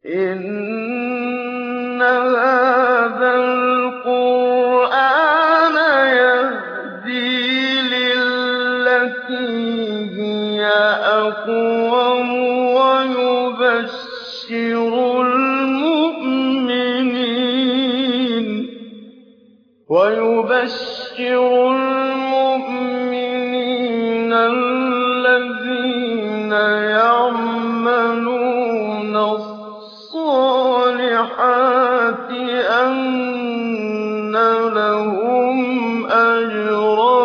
إن هذا القرآن يهدي للتي هي أقوم ويبشر المؤمنين الذين يعملون الصالحات أن لهم أجرا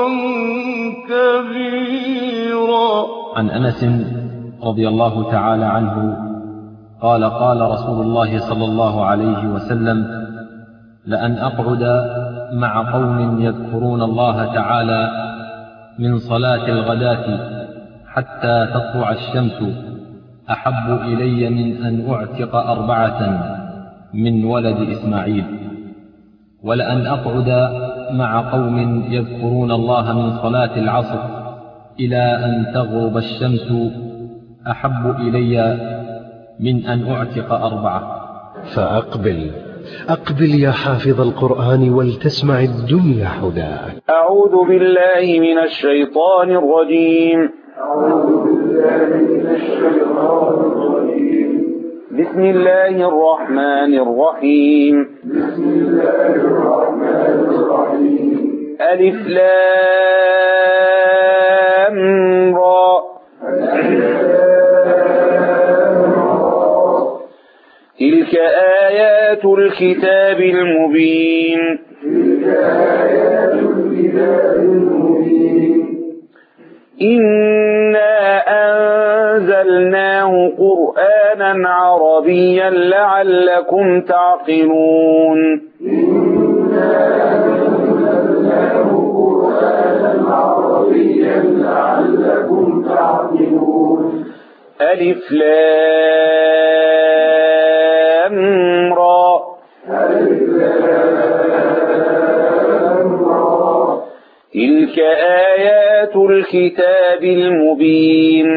كبيرا. عن أنس رضي الله تعالى عنه قال قال رسول الله صلى الله عليه وسلم: لأن أقعد مع قوم يذكرون الله تعالى من صلاة الغداة حتى تطلع الشمس أحب إلي من أن أعتق 4 من ولد إسماعيل. ولأن أقعد مع قوم يذكرون الله من صلاة العصر إلى أن تغرب الشمس أحب إلي من أن أعتق 4. فأقبل يا حافظ القرآن ولتسمع الدنيا حداك. أعوذ بالله من الشيطان الرجيم. بسم الله الرحمن الرحيم. ألف لام را. تلك آيات الكتاب المبين. إنا أنزلناه قرآنا عربيا لعلكم تعقلون. ألف لام را. تلك آيات الكتاب المبين.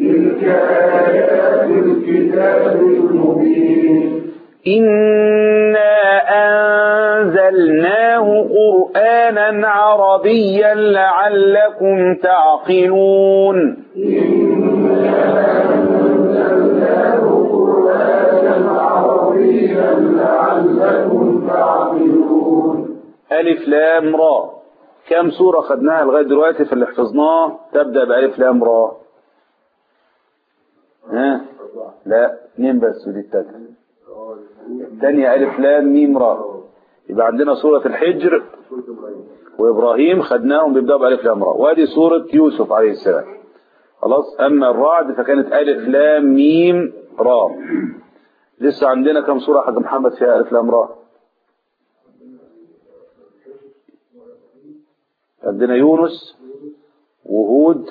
إنا أنزلناه قرآنا عربيا لعلكم تعقلون. ألف لام را. كم سورة خدناها لغاية دلوقتي في اللي حفظناه تبدأ بألف لام را؟ لا، 2 بس، ودي الثانية ألف لام ميم را. يبقى عندنا سورة الحجر وإبراهيم خدناهم بيبدأوا بألف لام را، وادي سورة يوسف عليه السلام. خلاص. أما الرعد فكانت ألف لام ميم را. لسه عندنا كم سورة حق محمد فيها ألف لام را؟ عندنا يونس وهود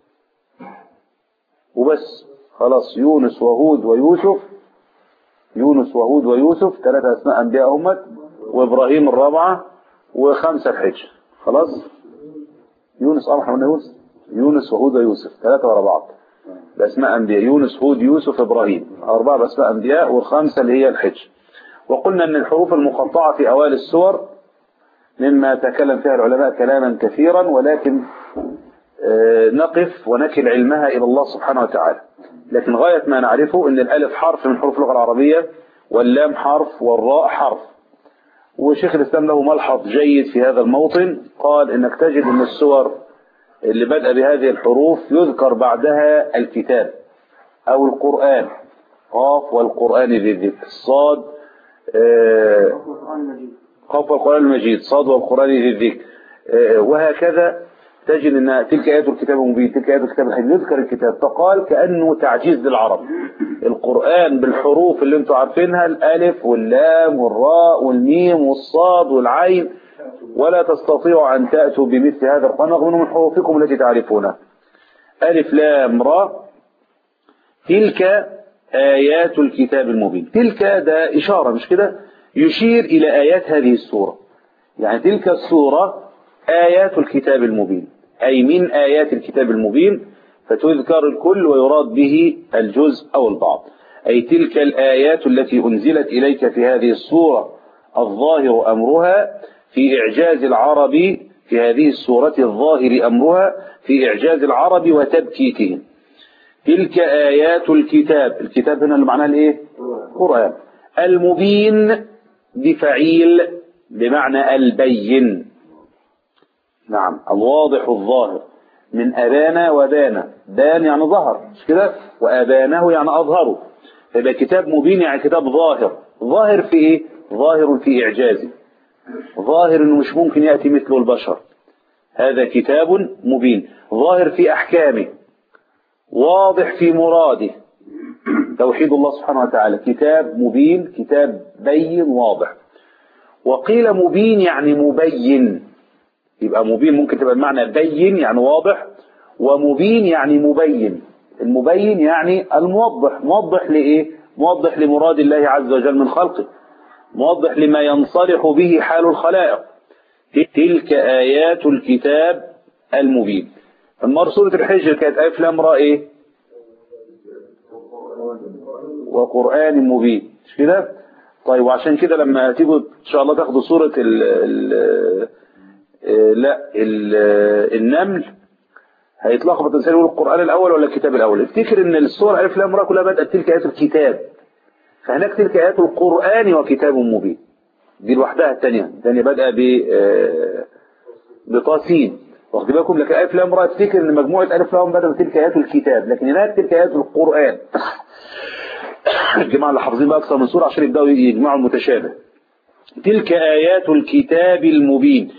وبس. خلاص، يونس وهود ويوسف. يونس وهود ويوسف 3 أسماء أنبياء أمت، وإبراهيم الرابعة، و5 الحجر. خلاص. يونس يونس وهود ويوسف 3 ورا بعض بأسماء أنبياء. يونس هود يوسف إبراهيم 4 بأسماء أنبياء، و5 اللي هي الحجر. وقلنا أن الحروف المقطعة في أوائل السور مما تكلم فيها العلماء كلاما كثيرا، ولكن نقف ونكل علمها إلى الله سبحانه وتعالى. لكن غاية ما نعرفه أن الألف حرف من حروف اللغة العربية، واللام حرف، والراء حرف. وشيخ الإسلام له ملحظ جيد في هذا الموطن، قال إنك تجد أن السور اللي بدأ بهذه الحروف يذكر بعدها الكتاب أو القرآن. قاف والقرآن ذي الذكر. صاد قاف والقرآن المجيد. صاد والقرآن ذي الذكر. وهكذا تجد أن تلك آيات الكتاب المبين، تلك آيات الكتاب الحكيم، يذكر الكتاب. فقال كأنه تعجيز للعرب. القرآن بالحروف اللي انتم عارفينها، الألف واللام والراء والميم والصاد والعين، ولا تستطيعوا أن تأتوا بمثل هذا القرآن رغم من حروفكم التي تعرفونها. ألف لام را. تلك آيات الكتاب المبين. تلك ده إشارة، مش كده؟ يشير إلى آيات هذه السورة. يعني تلك السورة آيات الكتاب المبين، أي من آيات الكتاب المبين، فتذكر الكل ويراد به الجزء أو البعض. أي تلك الآيات التي أنزلت إليك في هذه السورة الظاهر أمرها في إعجاز العرب، في هذه السورة الظاهر أمرها في إعجاز العرب وتبكيتهم. تلك آيات الكتاب، الكتاب هنا اللي معناها الإيه؟ قرآن. المبين بفعيل بمعنى البين، نعم الواضح الظاهر، من أبانا وبانا، بان يعني ظهر مش كده، وأبانه يعني أظهره، فيبقى كتاب مبين يعني كتاب ظاهر. ظاهر في إيه؟ ظاهر في إعجازه، ظاهر إنه مش ممكن يأتي مثله البشر، هذا كتاب مبين. ظاهر في أحكامه، واضح في مراده، توحيد الله سبحانه وتعالى. كتاب مبين، كتاب بين واضح. وقيل مبين يعني مبين، يبقى مبين ممكن تبقى المعنى بين يعني واضح، ومبين يعني مبين. المبين يعني الموضح. موضح لإيه؟ موضح لمراد الله عز وجل من خلقه، موضح لما ينصلح به حال الخلائق. تلك آيات الكتاب المبين. أما سورة الحجر كانت ألف لام راء إيه؟ وقرآن مبين، مش كده؟ طيب وعشان كده لما تيجوا إن شاء الله تاخدوا سورة النمل، هيتلخبط الإنسان يقول القرآن الأول ولا الكتاب الأول. افتكر إن السورة ألف لام راء كلها بدأت تلك آيات الكتاب، فهناك تلك آيات القرآن وكتاب مبين، دي لوحدها. الثانية بدأ بطاسين، واخد بالكم. لكن ألف لام راء افتكر إن مجموعة ألف لام بدأت تلك آيات الكتاب، لكن هناك تلك آيات القرآن. الجماعة اللي حافظين بقى أكثر من سورة عشان يبدأوا يجمعوا المتشابه. تلك آيات الكتاب المبين.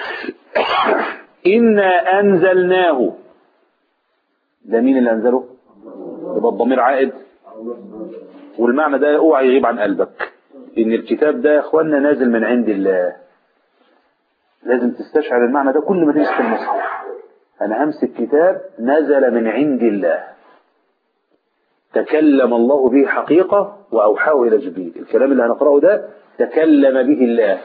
إنا أنزلناه، ده مين اللي أنزله؟ يبقى الضمير عائد، والمعنى ده اوعى يغيب عن قلبك، إن الكتاب ده يا إخواننا نازل من عند الله. لازم تستشعر المعنى ده كل ما تمسك المصحف. أنا همسك كتاب نزل من عند الله، تكلم الله به حقيقة وأوحاه إلى جبريل. الكلام اللي هنقرأه ده تكلم به الله،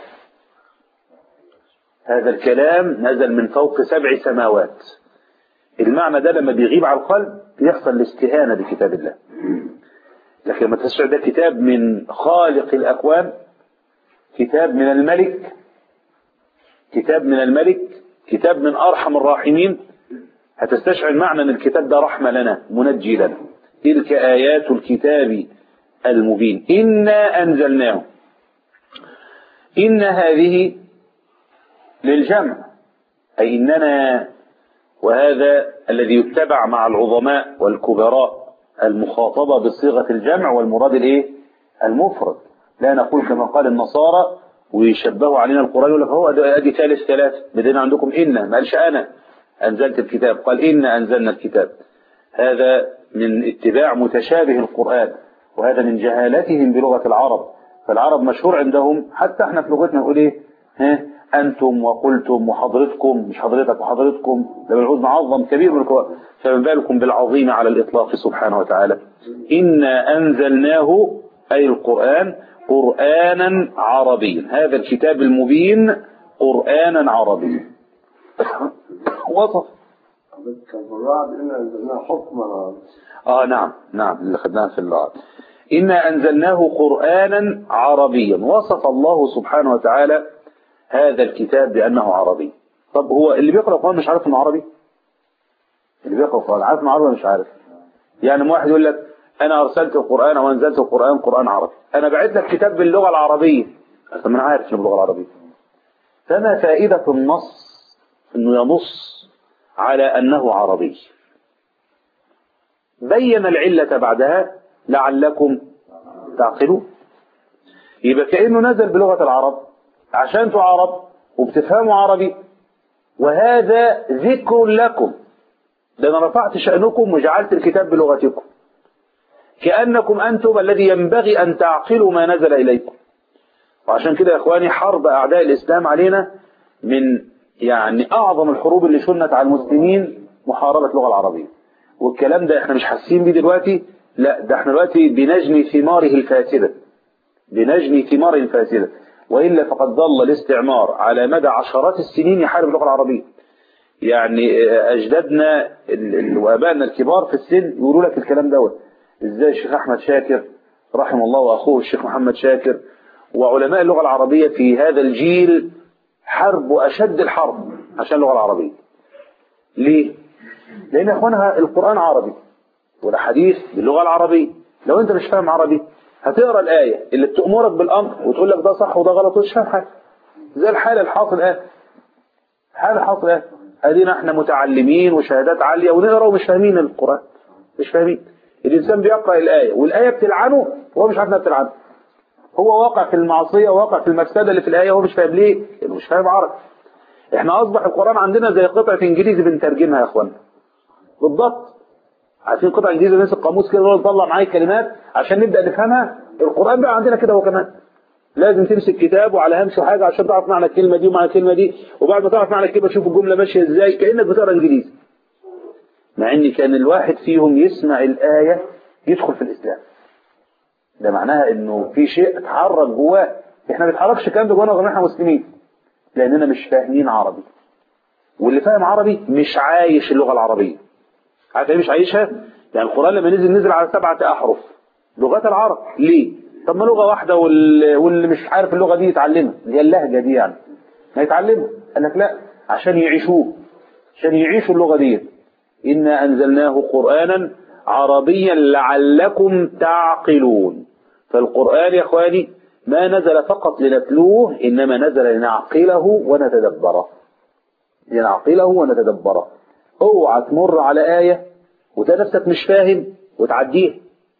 هذا الكلام نزل من فوق 7 سماوات. المعنى ده لما بيغيب على القلب يحصل الاستهانة بكتاب الله. لكن لما تستشعر ده كتاب من خالق الأكوان، كتاب من الملك، كتاب من الملك، كتاب من أرحم الراحمين، هتستشعر معنى أن الكتاب ده رحمة لنا، منجي لنا. تلك آيات الكتاب المبين. إنا أنزلناه. إن هذه للجمع، أي إننا، وهذا الذي يتبع مع العظماء والكبراء، المخاطبة بصيغة الجمع والمراد الإيه؟ المفرد. لا نقول كما قال النصارى ويشبهوا علينا القرآن يقول لك هو أدي ثالث، بدينا عندكم إن، ما قالش أنا أنزلت الكتاب، قال إن أنزلنا الكتاب. هذا من اتباع متشابه القرآن، وهذا من جهالتهم بلغة العرب. فالعرب مشهور عندهم، حتى احنا في لغتنا نقول إيه؟ أنتم وقلتم وحضرتكم، مش حضرتك وحضرتكم، ده بالعود معظم كبير من القرآن، فما بالكم بالعظيم على الإطلاق سبحانه وتعالى. إنا أنزلناه أي القرآن قرآنا عربيا، هذا الكتاب المبين قرآنا عربيا. وصف إنا أنزلناه حكما. نعم اللي خدناها في اللعب. إنا أنزلناه قرآنا عربيا. وصف الله سبحانه وتعالى هذا الكتاب بأنه عربي. طب هو اللي بيقرأ القرآن مش عارف انه عربي؟ اللي بيقرأ القرآن عارف انه عربي مش عارف؟ يعني واحد يقول لك أنا أرسلت القرآن أو أنزلت القرآن قرآن عربي، أنا بعت لك كتاب باللغة العربية، طب أنا عارف إنه باللغة العربية. فما فائدة النص إنه ينص على أنه عربي؟ بين العلة بعدها لعلكم تعقلون. يبقى كأنه نزل بلغة العرب عشان انتوا عرب وبتفهموا عربي، وهذا ذكر لكم، ده أنا رفعت شأنكم وجعلت الكتاب بلغتكم، كأنكم أنتم الذي ينبغي أن تعقلوا ما نزل إليكم. وعشان كده يا إخواني حرب أعداء الإسلام علينا من يعني أعظم الحروب اللي شنت على المسلمين محاربة اللغة العربية. والكلام ده احنا مش حاسين بيه دلوقتي، لا ده احنا دلوقتي بنجني ثماره الفاسدة، بنجني ثماره الفاسدة. وإلا فقد ظل الاستعمار على مدى عشرات السنين يحارب اللغة العربية. يعني أجدادنا وأبائنا الكبار في السن يقولوا لك الكلام دوت، ازاي الشيخ احمد شاكر رحمه الله واخوه الشيخ محمد شاكر وعلماء اللغة العربية في هذا الجيل حربوا اشد الحرب عشان اللغة العربية. ليه؟ لان يا اخوانها القرآن عربي والحديث باللغة العربية. لو انت مش فاهم عربي هتقرا الآية اللي بتأمرك بالامر وتقول لك ده صح وده غلط ومش فاهم حاجة. زي الحال الحاصل الآن. الحال الحاصل الآن ادينا احنا متعلمين وشهادات عالية ونقرا ومش فاهمين القرآن. مش فاهمين. الانسان بيقرأ الآية والآية بتلعنه وهو مش عارف انها بتلعنه. هو واقع في المعصية وواقع في المفسدة اللي في الآية وهو مش فاهم ليه؟ لأنه مش فاهم عربي. احنا اصبح القرآن عندنا زي قطعة انجليزي بنترجمها يا اخوانا. بالضبط. عارفين قطعة انجليزي نمسك قاموس كده ونطلع معايا كلمات عشان نبدأ نفهمها. القرآن بقى عندنا كده هو كمان. لازم تمسك كتاب وعلى همشه حاجة عشان تعرف معنى الكلمة دي ومعنى الكلمة دي، وبعد ما تعرف معنى الكلمة تشوف الجملة ماشية ازاي كأنك بتقرا انجليزي. مع ان كان الواحد فيهم يسمع الآية يدخل في الإسلام. ده معناها انه في شيء اتحرك جواه. احنا ما بنتحركش الكلام ده جوانا غير احنا مسلمين لاننا مش فاهمين عربي. واللي فاهم عربي مش عايش اللغة العربية. عارف ايه مش عايشها؟ يعني القرآن لما نزل على 7 أحرف لغات العرب. ليه؟ طب ما لغة واحدة واللي مش عارف اللغة دي يتعلمها اللي هي اللهجة دي يعني ما يتعلمها. قال لك لا عشان يعيشوه عشان يعيشوا اللغة دي. إنا أنزلناه قرآنا عربيا لعلكم تعقلون. فالقرآن يا اخواني ما نزل فقط لنتلوه إنما نزل لنعقله ونتدبره. لنعقله ونتدبره. اوعى تمر على آية وتلاقي نفسك مش فاهم وتعديها.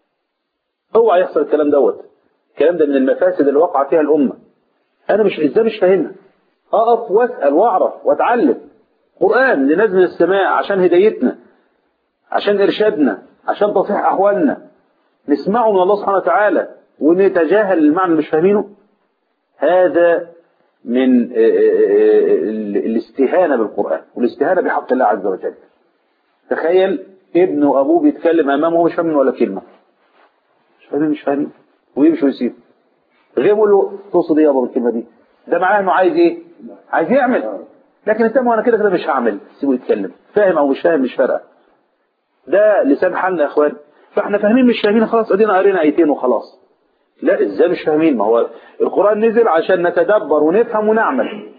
اوعى يحصل الكلام دوت. الكلام ده من المفاسد اللي وقع فيها الأمة. أنا ازاي مش فاهمها؟ أقف واسأل واعرف واتعلم. قرآن لنزل من السماء عشان هدايتنا عشان إرشادنا عشان تصحيح أحوالنا. نسمعه من الله سبحانه وتعالى ونتجاهل المعنى اللي مش فاهمينه. هذا من الاستهانة بالقرآن والاستهانة بحق الله عز وجل. تخيل ابن وأبوه بيتكلم أمامه وهو مش فاهم ولا كلمة. مش فاهمين ويمشي ويسيب. غير يقول له تقصد ايه يا ابو الكلمة دي؟ ده معناه انه عايز ايه؟ عايز يعمل. لكن انت وانا كده مش هعمل. سيبه يتكلم. فاهم او مش فاهم مش فارقه. ده لسان حالنا يا اخوان. فاحنا فاهمين مش فاهمين خلاص ادينا قرينا ايتين وخلاص. لا ازاي مش فاهمين؟ ما هو القرآن نزل عشان نتدبر ونفهم ونعمل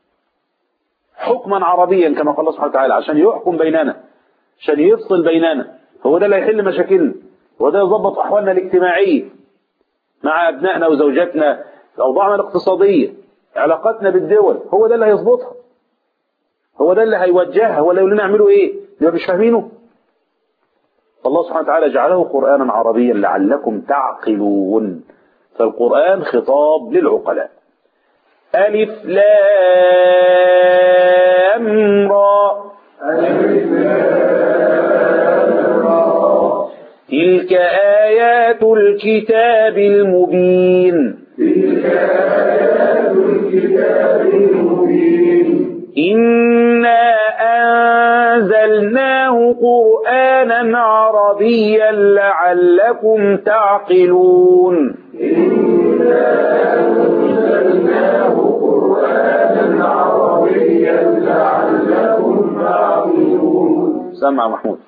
حكما عربيا كما قال الله سبحانه وتعالى عشان يحكم بيننا عشان يفصل بيننا. هو ده اللي هيحل مشاكلنا وده يضبط احوالنا الاجتماعيه مع ابنائنا وزوجاتنا اوضاعنا الاقتصاديه علاقاتنا بالدول. هو ده اللي هيظبطها. هو ده اللي هيوجهها. هو اللي يقول لنا اعملوا ايه اللي مش فاهمينه. الله سبحانه وتعالى جعله قرآنا عربيا لعلكم تعقلون. فالقرآن خطاب للعقلاء. ألف لام را تلك آيات الكتاب المبين إنا أنزلناه قرآنا عربيا لعلكم تعقلون. سمع محمود.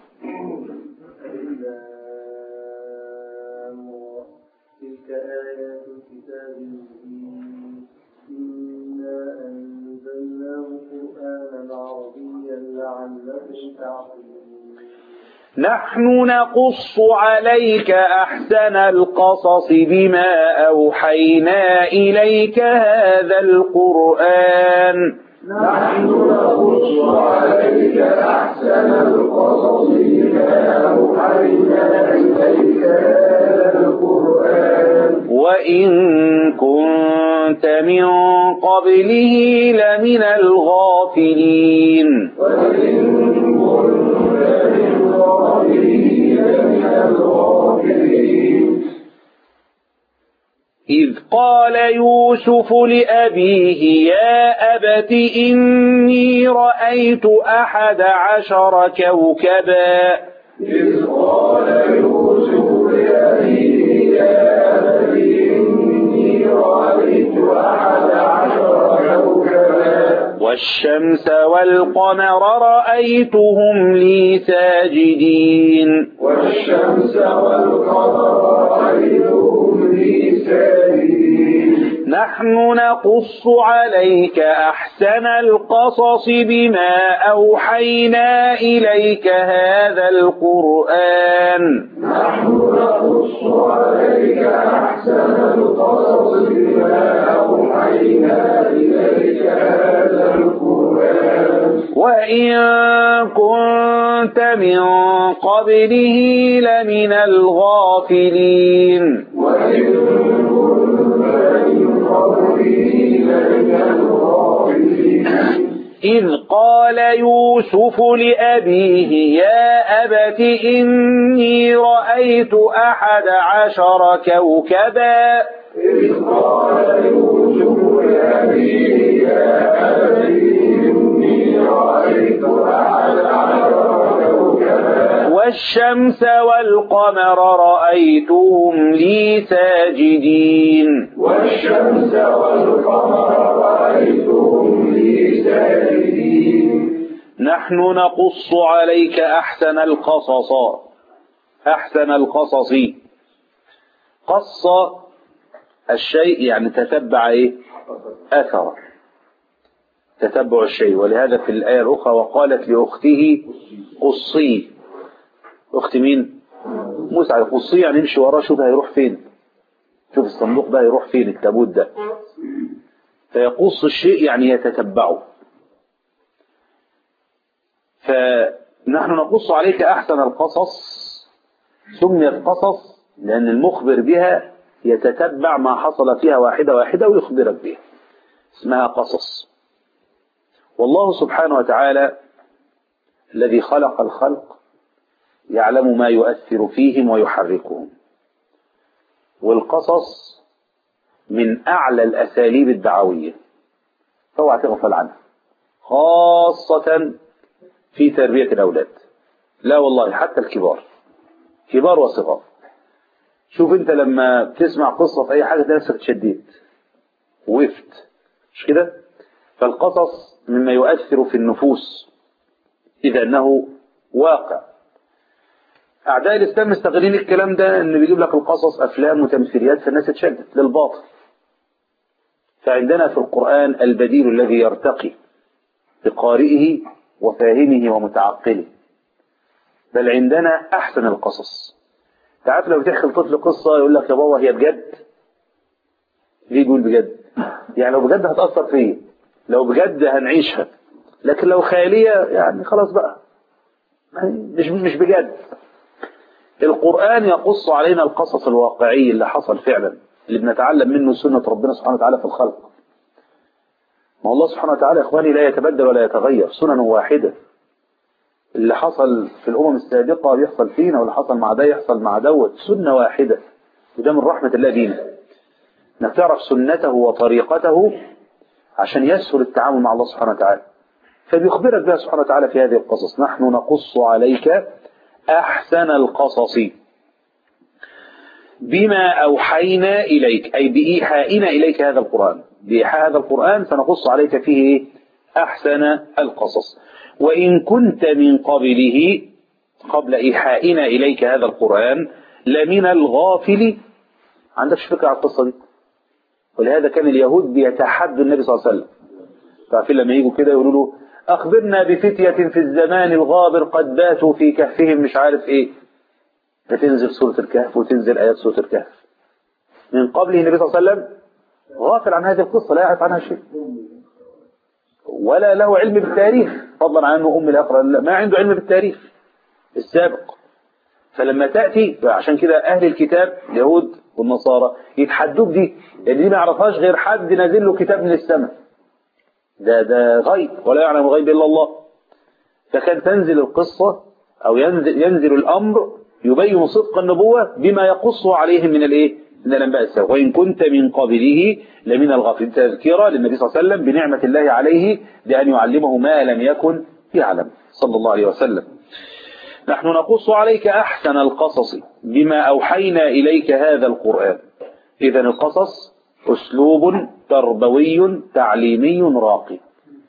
تلك آيات الكتاب المبين إنا أنزلناه قرآنا عربيا لعلكم تعقلون. نحن نقص عليك أحسن القصص بما أوحينا إليك هذا القرآن. نحن نقص عليك أحسن القصص بما أوحينا إليك هذا القرآن وإن كنت من قبله لمن الغافلين. إذ قال يوسف لأبيه يا أبت إني رأيت 11 كوكبا. إذ قال يوسف لأبيه يا أبت إني رأيت 11 كوكبا والشمس والقمر رأيتهم لي ساجدين والشمس والقمر رأيتهم لي ساجدين نحن نقص عليك أحسن القصص بما أوحينا إليك هذا القرآن نحن نقص عليك أحسن القصص بما أوحينا إليك هذا القرآن وإن كنت من قبله لمن الغافلين وإن كنت من قبله لمن الغافلين إذ قال يوسف لأبيه يا أبت إني رأيت 11 كوكبا إذ قال يوسف لأبيه يا أبت إني رأيت 11 كوكبا والشمس والقمر رأيتهم لي ساجدين والشمس والقمر رأيتهم لي ساجدين نحن نقص عليك أحسن القصص أحسن القصص قص الشيء يعني تتبع أثر تتبع الشيء. ولهذا في الآية الأخرى وقالت لأخته قصي. أخت مين؟ موسى. قصي يعني امشي وراه شوف هيروح فين، شوف الصندوق ده هيروح فين، التابوت ده. فيقص الشيء يعني يتتبعه. فنحن نقص عليك أحسن القصص. سميت قصص لأن المخبر بها يتتبع ما حصل فيها واحدة واحدة ويخبرك بها، اسمها قصص. والله سبحانه وتعالى الذي خلق الخلق يعلم ما يؤثر فيهم ويحركهم. والقصص من أعلى الأساليب الدعوية، فاوعى تغفل عنها، خاصة في تربية الأولاد. لا والله حتى الكبار، كبار وصغار. شوف انت لما بتسمع قصة في اي حاجة تلاقي نفسك اتشديت وقفت، مش كده؟ فالقصص مما يؤثر في النفوس إذا أنه واقع. أعداء الإسلام مستغلين الكلام ده، أن بيجيب لك القصص أفلام وتمثيليات فالناس تشدد للباطل. فعندنا في القرآن البديل الذي يرتقي بقارئه وفاهمه ومتعقله. بل عندنا أحسن القصص. تعرف لو تحكي لطفل قصة يقول لك يا بابا هي بجد؟ ليه يقول بجد؟ يعني لو بجد هتأثر فيه، لو بجد هنعيشها. لكن لو خيالية يعني خلاص بقى مش بجد. القرآن يقص علينا القصص الواقعي اللي حصل فعلا، اللي بنتعلم منه سنة ربنا سبحانه وتعالى في الخلق. ما الله سبحانه وتعالى يا إخواني لا يتبدل ولا يتغير، سنن واحدة. اللي حصل في الأمم السابقة بيحصل فينا، واللي حصل مع ده يحصل مع دوت، سنة واحدة. وده من رحمة الله بينا انك تعرف سنته وطريقته عشان يسهل التعامل مع الله سبحانه وتعالى. فبيخبرك بها سبحانه وتعالى في هذه القصص. نحن نقص عليك أحسن القصص بما أوحينا إليك، أي بإيحائنا إليك هذا القرآن. بإيحاء هذا القرآن سنقص عليك فيه أحسن القصص. وإن كنت من قبله، قبل إيحائنا إليك هذا القرآن، لمن الغافل. عندكش فكرة عن القصة دي؟ ولهذا كان اليهود بيتحدوا النبي صلى الله عليه وسلم. تعرفين لما يجوا كده يقولوا له أخبرنا بفتية في الزمان الغابر قد باتوا في كهفهم مش عارف إيه. فتنزل سورة الكهف وتنزل آيات سورة الكهف. من قبله النبي صلى الله عليه وسلم غافل عن هذه القصة، لا يعرف عنها شيء، ولا له علم بالتاريخ، فضلا عن أنه أم الأقرى ما عنده علم بالتاريخ السابق. فلما تأتي، عشان كده أهل الكتاب اليهود والنصارى يتحدوك دي، لأن دي ما يعرفهاش غير حد نازل له كتاب من السماء. ده غيب، ولا يعلم الغيب إلا الله. فكان تنزل القصة أو ينزل الأمر يبين صدق النبوة بما يقصه عليهم من من الأنباء السابقة. وإن كنت من قبله لمن الغافلين. تذكرة للنبي صلى الله عليه وسلم بنعمة الله عليه بأن يعلمه ما لم يكن يعلم صلى الله عليه وسلم. نحن نقص عليك أحسن القصص بما أوحينا إليك هذا القرآن. إذن القصص أسلوب تربوي تعليمي راقي.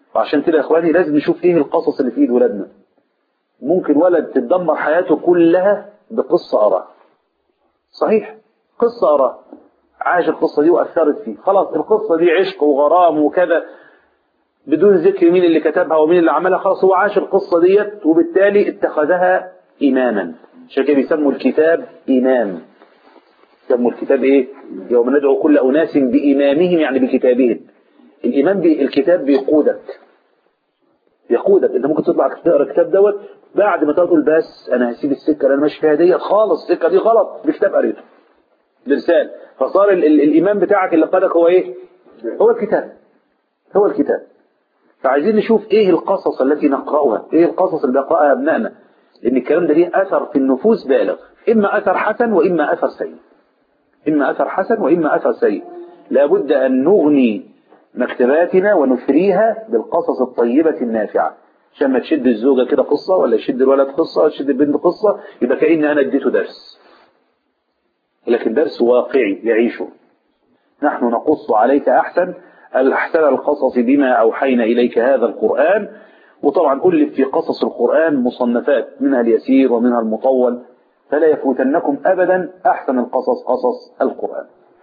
وعشان كده يا اخواني لازم نشوف ايه القصص اللي في ايد ولادنا. ممكن ولد تتدمر حياته كلها بقصة أراها. صحيح، قصة أراها عاش القصة دي وأثرت فيه، خلاص القصة دي عشق وغرام وكذا بدون ذكر مين اللي كتبها ومين اللي عملها، خلاص هو عاش القصة ديت وبالتالي اتخذها إماما. عشان كده بيسموا الكتاب إمام. يسموا الكتاب إيه؟ يوم ندعو كل أناس بإمامهم، يعني بكتابهم. الإمام الكتاب بيقودك، يقودك. انت ممكن تطلع تقرا الكتاب دوت بعد ما تقول بس انا هسيب السكه اللي انا ماشي فيها ديت خالص، السكه دي غلط، بكتاب قريته برسال، فصار الامام بتاعك اللي قادك هو ايه؟ هو الكتاب. هو الكتاب. فعايزين نشوف ايه القصص التي نقراها، ايه القصص اللي بيقراها ابنائنا، لان الكلام ده ليه اثر في النفوس بالغ، اما اثر حسن واما اثر سيء. اما اثر حسن واما اثر سيء. لابد ان نغني مكتباتنا ونثريها بالقصص الطيبة النافعة، عشان ما تشد الزوجة كده قصة، ولا يشد الولد قصة، ولا يشد البنت قصة، يبقى كأن أنا اديته درس، لكن درس واقعي يعيشه. نحن نقص عليك أحسن القصص بما أوحينا إليك هذا القرآن. وطبعا ألف في قصص القرآن مصنفات، منها اليسير ومنها المطول، فلا يفوتنكم أبدا أحسن القصص قصص القرآن.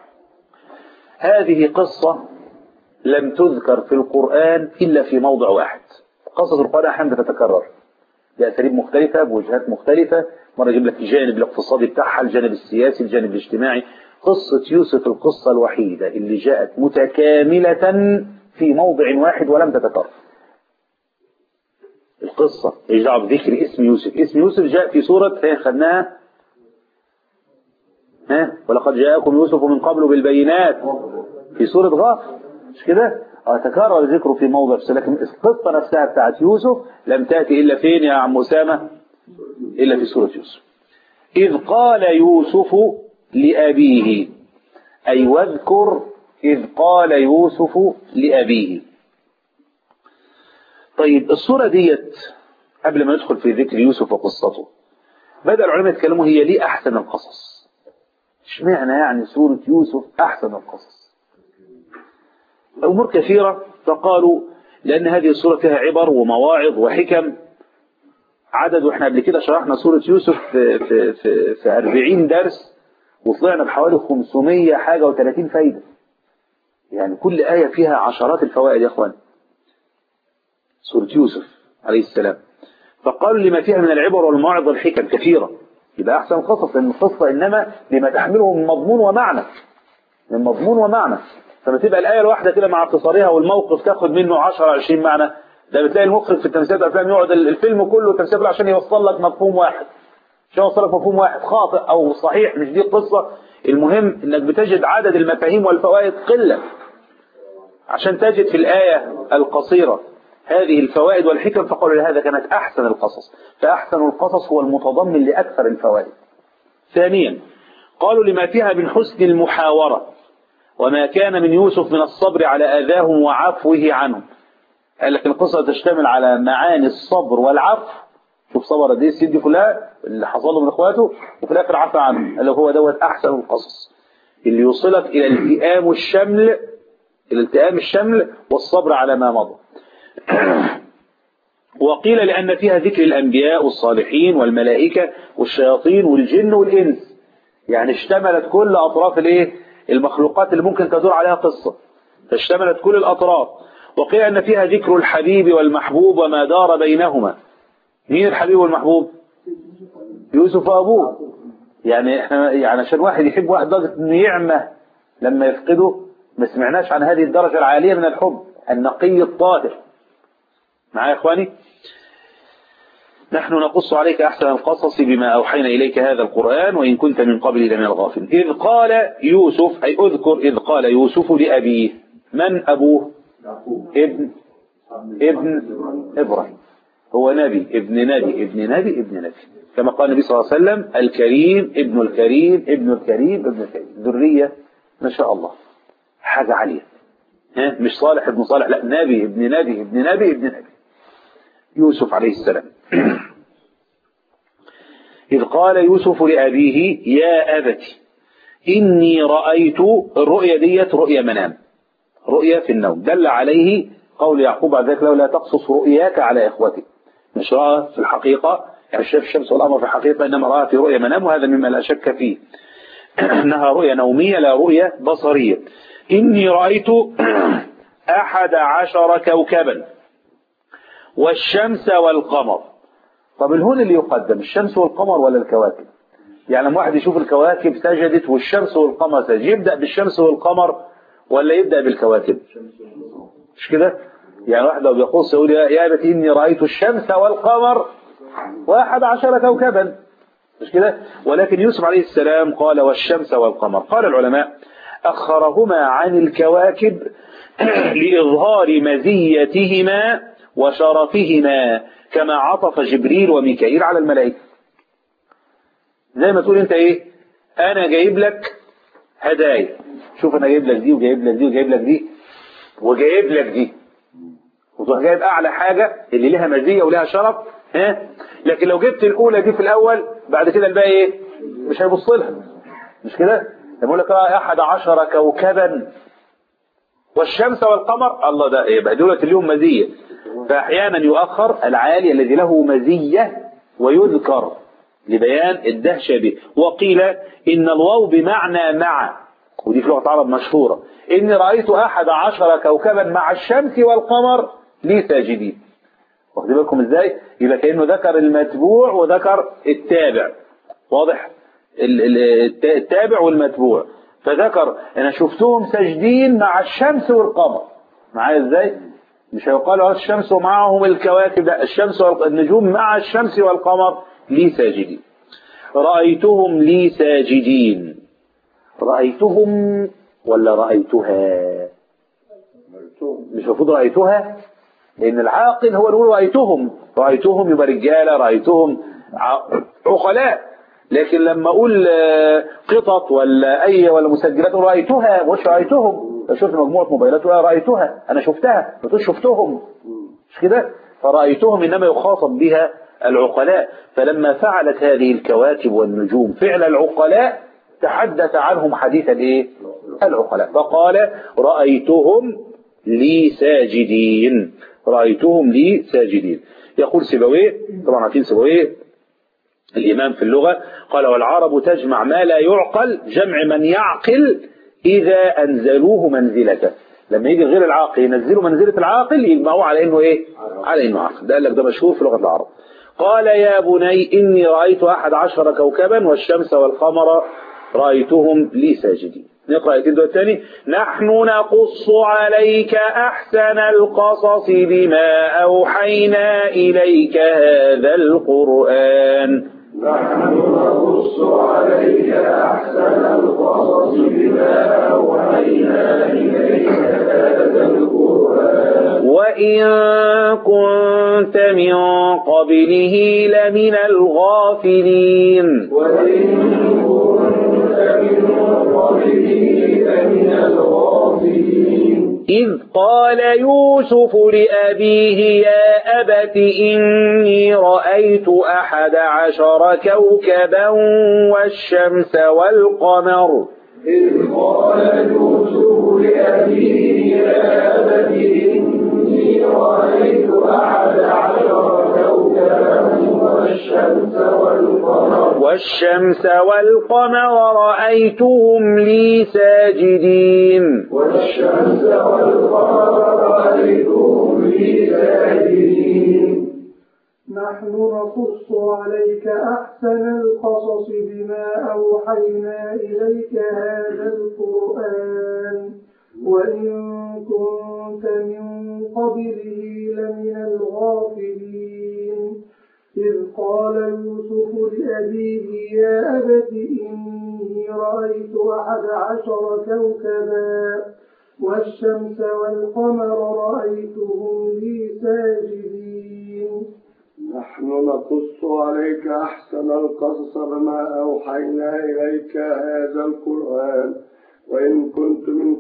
هذه قصة لم تذكر في القرآن إلا في موضع واحد. قصص القرآن أحيانا تتكرر بأساليب مختلفة بوجهات مختلفة، مرة يجيب لك الجانب الاقتصادي بتاعها، الجانب السياسي، الجانب الاجتماعي. قصة يوسف القصة الوحيدة اللي جاءت متكاملة في موضع واحد ولم تتكرر. القصة يجعل بذكر اسم يوسف. اسم يوسف جاء في سورة خدناها ولقد جاءكم يوسف من قبل بالبينات في سورة غافر، مش كده؟ تكرر ذكره في موضع، لكن القصة نفسها بتاعت يوسف لم تأتي إلا فين يا عم أسامة؟ إلا في سورة يوسف. إذ قال يوسف لأبيه، أي واذكر إذ قال يوسف لأبيه. طيب السورة ديت قبل ما ندخل في ذكر يوسف وقصته بدأ العلماء يتكلموا هي ليه أحسن القصص؟ اشمعنى يعني سورة يوسف أحسن القصص؟ أمور كثيرة، فقالوا لأن هذه السورة فيها عبر ومواعظ وحكم عدد، وإحنا قبل كده شرحنا سورة يوسف في 40 درس وطلعنا بحوالي 500 حاجة و30 فايدة، يعني كل آية فيها عشرات الفوائد يا أخوان. سورة يوسف عليه السلام، فقالوا لما فيها من العبر والمواعظ والحكم كثيرة يبقى أحسن القصص، لأن القصة إنما لما تحمله من مضمون ومعنى، من مضمون ومعنى. فما تبقى الآية الواحدة كده مع اختصارها والموقف تاخد منه 10-20 معنى، ده بتلاقي المخرج في التمثيلات والأفلام يقعد الفيلم كله التمثيل عشان يوصل لك مفهوم واحد، عشان يوصل لك مفهوم واحد خاطئ أو صحيح، مش دي القصة. المهم إنك بتجد عدد المفاهيم والفوائد قلة، عشان تجد في الآية القصيرة هذه الفوائد والحكم، فقالوا لهذا كانت أحسن القصص. فأحسن القصص هو المتضمن لأكثر الفوائد. ثانيا قالوا لما فيها من حسن المحاورة وما كان من يوسف من الصبر على أذاهم وعفوه عنهم. قال لك القصة تشتمل على معاني الصبر والعفو. شوف صبر دي السيد دي كلها اللي حصل له من اخواته وفي الاخر عفى عنهم، قال له هو دوت احسن القصص اللي يوصلك الى الالتئام الشمل، الالتئام الشمل والصبر على ما مضى. وقيل لأن فيها ذكر الأنبياء والصالحين والملائكة والشياطين والجن والإنس، يعني اشتملت كل أطراف المخلوقات اللي ممكن تدور عليها قصة، فاشتملت كل الأطراف. وقيل أن فيها ذكر الحبيب والمحبوب وما دار بينهما. مين الحبيب والمحبوب؟ يوسف وأبوه. يعني عشان واحد يحب واحد درجة إنه يعمى لما يفقده، ما سمعناش عن هذه الدرجة العالية من الحب النقي الطاهر. معايا يا إخواني؟ نحن نقص عليك أحسن القصص بما أوحينا إليك هذا القرآن وإن كنت من قبل لمن الغافلين. إذ قال يوسف، أي أذكر إذ قال يوسف لأبيه. من أبوه؟ ابن إبراهيم. هو نبي ابن نبي ابن نبي ابن نبي، كما قال النبي صلى الله عليه وسلم الكريم ابن الكريم ابن الكريم ابن الكريم. ذرية ما شاء الله، حاجة عالية. مش صالح ابن صالح، لا، نبي ابن نبي ابن نبي ابن نبي، يوسف عليه السلام. إذ قال يوسف لأبيه يا أبت إني رأيت. الرؤية ديت رؤية منام، رؤية في النوم، دل عليه قول يعقوب بعد ذلك له لا تقصص رؤياك على إخوتك، مش رأى في الحقيقة يعني شاف الشمس والقمر في الحقيقة، إنما رأى في رؤيا منام، وهذا مما لا شك فيه إنها رؤيا نومية لا رؤيا بصرية. إني رأيت 11 كوكبا والشمس والقمر. طب الهون اللي يقدم الشمس والقمر ولا الكواكب؟ يعني لما واحد يشوف الكواكب سجدت والشمس والقمر سجد، يبدأ بالشمس والقمر ولا يبدأ بالكواكب؟ مش كده؟ يعني واحد لو بيقص يقول يا أبت إني رأيت الشمس والقمر 11 كوكبا، مش كده؟ ولكن يوسف عليه السلام قال والشمس والقمر. قال العلماء أخرهما عن الكواكب لإظهار مزيتهما وشرفهما، كما عطف جبريل وميكائيل على الملائكة. زي ما تقول انت ايه، انا جايب لك هدايا، شوف انا جايب لك دي وجايب لك دي وجايب لك دي وجايب لك دي، وتروح جايب اعلى حاجة اللي لها مزية ولها شرف، لكن لو جبت الاولى دي في الاول بعد كده الباقي ايه؟ مش هيبص لها، مش كده؟ بقول لك 11 كوكبا والشمس والقمر، الله ده يبقى دولة اليوم مزية. فاحيانا يؤخر العالي الذي له مزية ويذكر لبيان الدهشة به. وقيل إن الواو بمعنى مع، ودي في لغة العرب مشهورة، إني رأيت 11 كوكبا مع الشمس والقمر لي ساجدين. واخد بالكم ازاي؟ يبقى كأنه ذكر المتبوع وذكر التابع، واضح؟ التابع والمتبوع، فذكر أنا شفتهم ساجدين مع الشمس والقمر. معايا ازاي؟ مش هيقال الشمس ومعهم الكواكب، لا، الشمس والنجوم مع الشمس والقمر لي ساجدين. رأيتهم لي ساجدين. رأيتهم ولا رأيتها؟ مش المفروض رأيتها، لأن العاقل هو اللي يقول رأيتهم. رأيتهم يبقى رجالة، رأيتهم عقلاء. لكن لما أقول قطط ولا مسجلات رأيتها، مش رأيتهم. شفت مجموعة موبايلات رأيتها، أنا شفتها، ما تقولش شفتهم، مش كده؟ فرأيتهم إنما يخاطب بها العقلاء. فلما فعلت هذه الكواكب والنجوم فعل العقلاء تحدث عنهم حديث الايه؟ العقلاء، فقال رأيتهم لي ساجدين. رأيتهم لي ساجدين. يقول سيبويه، طبعا عارفين سيبويه الإمام في اللغة، قال والعرب تجمع ما لا يعقل جمع من يعقل إذا أنزلوه منزلته. لما يجي غير العاقل ينزلوا منزلة العاقل يجمعوه على إنه إيه؟ على إنه عاقل. ده قال لك ده مشهور في لغة العرب. قال يا بني إني رأيت 11 كوكبا والشمس والقمر رأيتهم لي ساجدين. نقرأ آيتين دول الثاني. نحن نقص عليك أحسن القصص بما أوحينا إليك هذا القرآن. نحن نقص عليك أحسن القصص بما أوحينا إليك هذا القرآن وإن كنت من قبله لمن الغافلين. وإن كنت من قبله لمن الغافلين. إذ قال يوسف لأبيه يا أبت إني رأيت 11 كوكبا والشمس والقمر. إذ قال يوسف لأبيه يا أبت إني رأيت 11 كوكبا والشمس والقمر رأيتهم لي ساجدين. والشمس والقمر رأيتهم لي ساجدين. نحن نقص عليك أحسن القصص بما أوحينا إليك هذا القرآن وإن كنت من قبله لمن الغافلين. إذ قال يوسف لأبيه يا أبت إني رأيت 11 كوكبا والشمس والقمر رأيتهم لي ساجدين. نحن نقص عليك أحسن القصص بما أوحينا إليك هذا القرآن وإن كنت من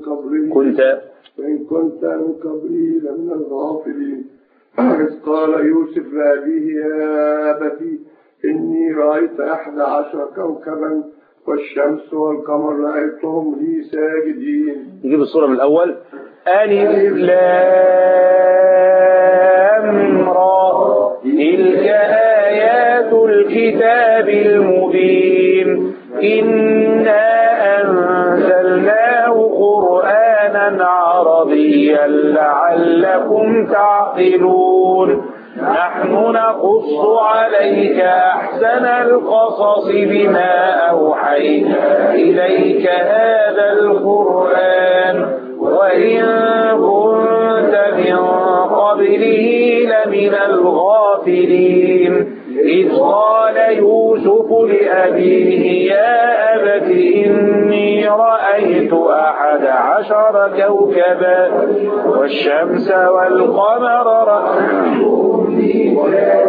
قبله لمن الغافلين. إذ قال يوسف لأبيه يا أبت إني رأيت 11 كوكبا والشمس والقمر رأيتهم لي ساجدين. نجيب الصورة من الأول. ألف لام إنا أنزلناه قرآنا عربيا لعلكم تعقلون نحن نقص عليك أحسن القصص بما أوحينا إليك هذا القرآن وإن كنت من قبله لمن الغافلين إذ قال يوسف لأبيه يا أبت إني رأيت 11 كوكبا والشمس والقمر رأيتهم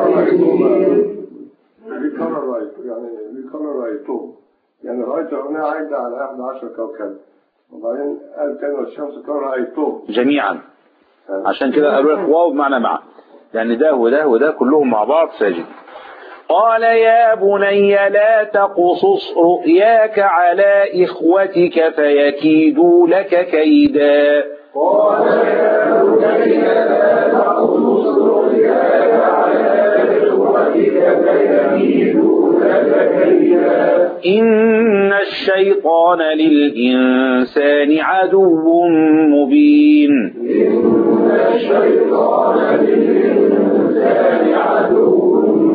يعني رأيت هنا عيد على 11 كوكب وبعدين قال كان والشمس كان رأيته جميعا عشان كده قالوا لك واو بمعنى مع يعني ده وده وده كلهم مع بعض ساجد. قال يا بني لا تقصص رؤياك على إخوتك فيكيدوا لك كيدا. قال يا بني لا تقصص رؤياك على إخوتك فيكيدوا لك كيدا. إن الشيطان للإنسان عدو مبين. إن الشيطان للإنسان عدو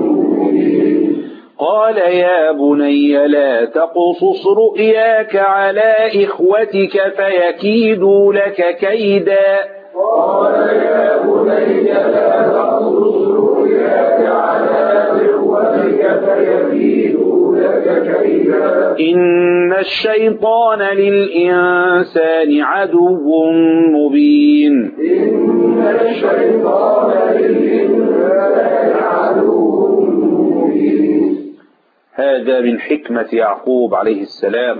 مبين. قال يا بني لا تقصص رؤياك على إخوتك فيكيدوا لك كيدا. قال يا بني لا تقصص رؤياك على إخوتك فيكيدوا لك كيدا. إن الشيطان للإنسان عدو مبين. إن الشيطان للإنسان عدو مبين. هذا من حكمة يعقوب عليه السلام.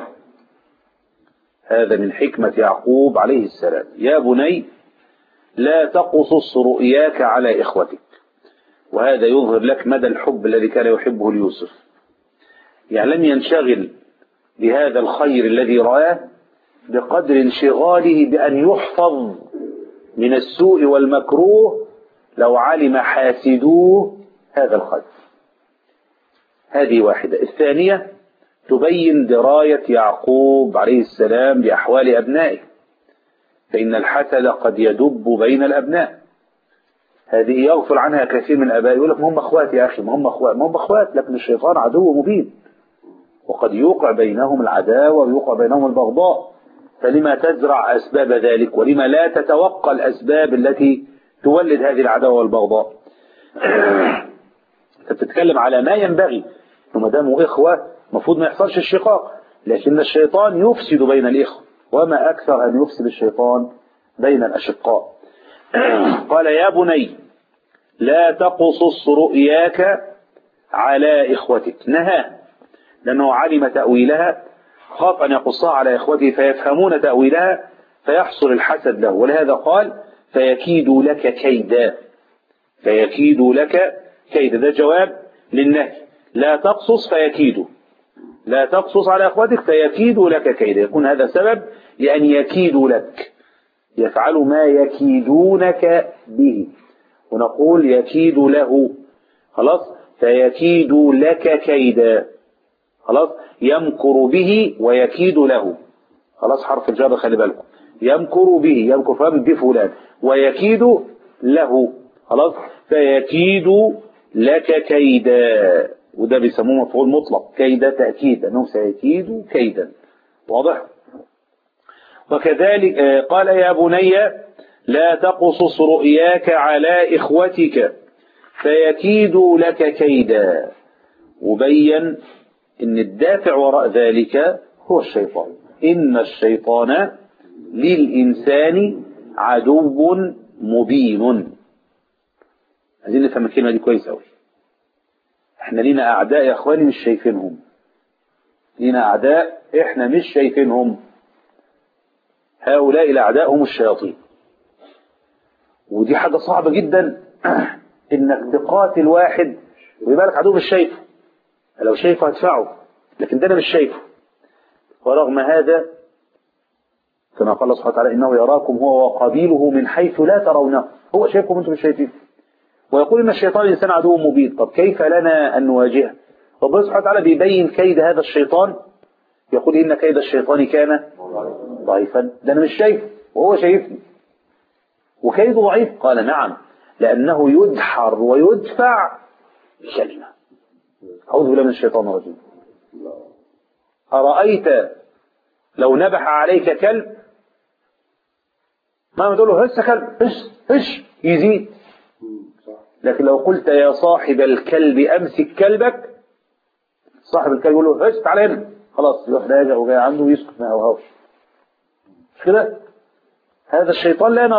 هذا من حكمة يعقوب عليه السلام. يا بني لا تقصص رؤياك على إخوتك. وهذا يظهر لك مدى الحب الذي كان يحبه ليوسف. يعني لم ينشغل بهذا الخير الذي رآه بقدر انشغاله بأن يحفظ من السوء والمكروه لو علم حاسدوه هذا الخير. هذه واحدة. الثانية تبين دراية يعقوب عليه السلام بأحوال أبنائه، فإن الحسد قد يدب بين الأبناء. هذه يغفل عنها كثير من الآباء، يقول لك ما هم أخوات يا أخي، ما هم أخوات، لكن الشيطان عدو مبين وقد يوقع بينهم العداوة ويوقع بينهم البغضاء. فلما تزرع أسباب ذلك ولما لا تتوقع الأسباب التي تولد هذه العداوة والبغضاء. تتكلم على ما ينبغي، وما داموا إخوة المفروض ما يحصلش الشقاق، لكن الشيطان يفسد بين الإخوة، وما أكثر أن يفسد الشيطان بين الأشقاء. قال يا بني لا تقصص رؤياك على إخوتك. نهى لأنه علم تأويلها، خاف أن يقصها على إخوته فيفهمون تأويلها فيحصل الحسد له، ولهذا قال فيكيدوا لك كيدا. فيكيدوا لك كيدا، ده جواب للنهي. لا تقصص فيكيدوا، لا تقصص على إخوتك فيكيدوا لك كيدا، يكون هذا سبب لأن يكيدوا لك، يفعلوا ما يكيدونك به، ونقول يكيد له. خلاص، فيكيد لك كيدا. خلاص، يمكر به ويكيد له. خلاص، حرف الجر خلي بالكم، يمكر به، يمكر فهم بفلان، ويكيد له. خلاص، فيكيد لك كيدا، وده بيسموه مفعول مطلق، كيدا تأكيد أنه سيكيد كيدا. واضح؟ وكذلك قال يا بني لا تقصص رؤياك على إخوتك فيكيدوا لك كيدا، وبين إن الدافع وراء ذلك هو الشيطان. إن الشيطان للإنسان عدو مبين. عايزين نفهم الكلمة دي كويس أوي. احنا لينا أعداء يا أخواني مش شايفينهم، لينا أعداء احنا مش شايفينهم. هؤلاء الأعداء هم الشياطين، ودي حاجة صعبة جدا إنك تقاتل واحد ويبقى لك عدو مش شايفه. لو شايفه هدفعه، لكن ده أنا مش شايفه. ورغم هذا كما قال الله سبحانه وتعالى إنه يراكم هو وقبيله من حيث لا ترونه. هو شايفكم أنتم مش شايفين، ويقول إن الشيطان الإنسان عدو مبين. طب كيف لنا أن نواجهه؟ ربنا سبحانه وتعالى بيبين كيد هذا الشيطان يقول إن كيد الشيطان كان ضعيفا. ده أنا مش شايفه وهو شايفني، وكيده ضعيف. قال نعم، لأنه يدحر ويدفع بكلمة. أعوذ بالله من الشيطان الرجيم. أرأيت لو نبح عليك كلب، ما تقول له هس كلب، هش يزيد. لكن لو قلت يا صاحب الكلب أمسك كلبك، صاحب الكلب يقول له هس تعال هنا، خلاص يروح راجع وجاي عنده ويسكت ما يهوهوش. مش كده؟ هذا الشيطان لا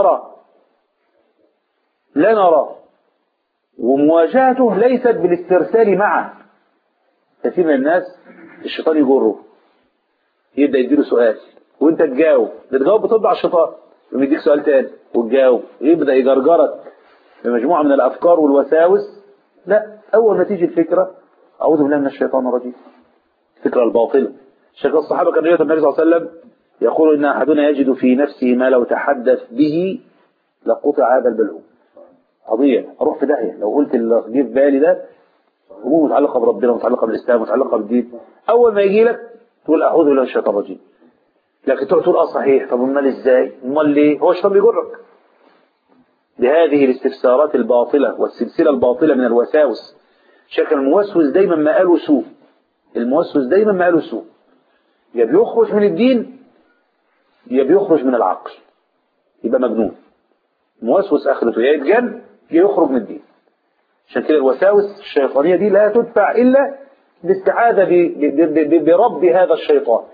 نراه، ومواجهته ليست بالاسترسال معه. كثير من الناس الشيطان يجره، يبدأ يديله سؤال وانت تجاوب بتطبع الشيطان، ويديك سؤال تاني وتجاوب، يبدأ يجرجرك بمجموعة من الأفكار والوساوس. لا، أول ما تيجي الفكرة أعوذ بالله من الشيطان الرجيم، الفكرة الباطلة. شيخ الصحابة كان رجل النبي صلى الله عليه وسلم يقول إن أحدنا يجد في نفسه ما لو تحدث به لقطع هذا البلعوم. قضية أروح في داهية لو قلت اللي جه في بالي ده أمور متعلقة بربنا، متعلقة بالإسلام، متعلقة بالدين، أول ما يجي لك تقول أعوذ بالله من الشيطان الرجيم. لكن تقول صحيح، طب امال ازاي؟ امال ليه؟ هو الشيطان بيجرك بهذه الاستفسارات الباطلة والسلسلة الباطلة من الوساوس. شكل الموسوس دايما ما قاله سوء، الموسوس دايما ما قاله سوء، يا بيخرج من الدين يا بيخرج من العقل، يبقى مجنون. موسوس اخرته يا يتجن يا يخرج من الدين. عشان كده الوساوس الشيطانية دي لا تدفع إلا بالاستعاذة برب هذا الشيطان.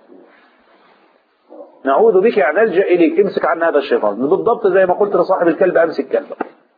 نعوذ بك يعني نلجأ إليك، امسك عن هذا الشيطان. بالضبط زي ما قلت لصاحب الكلب أمسك كلبك.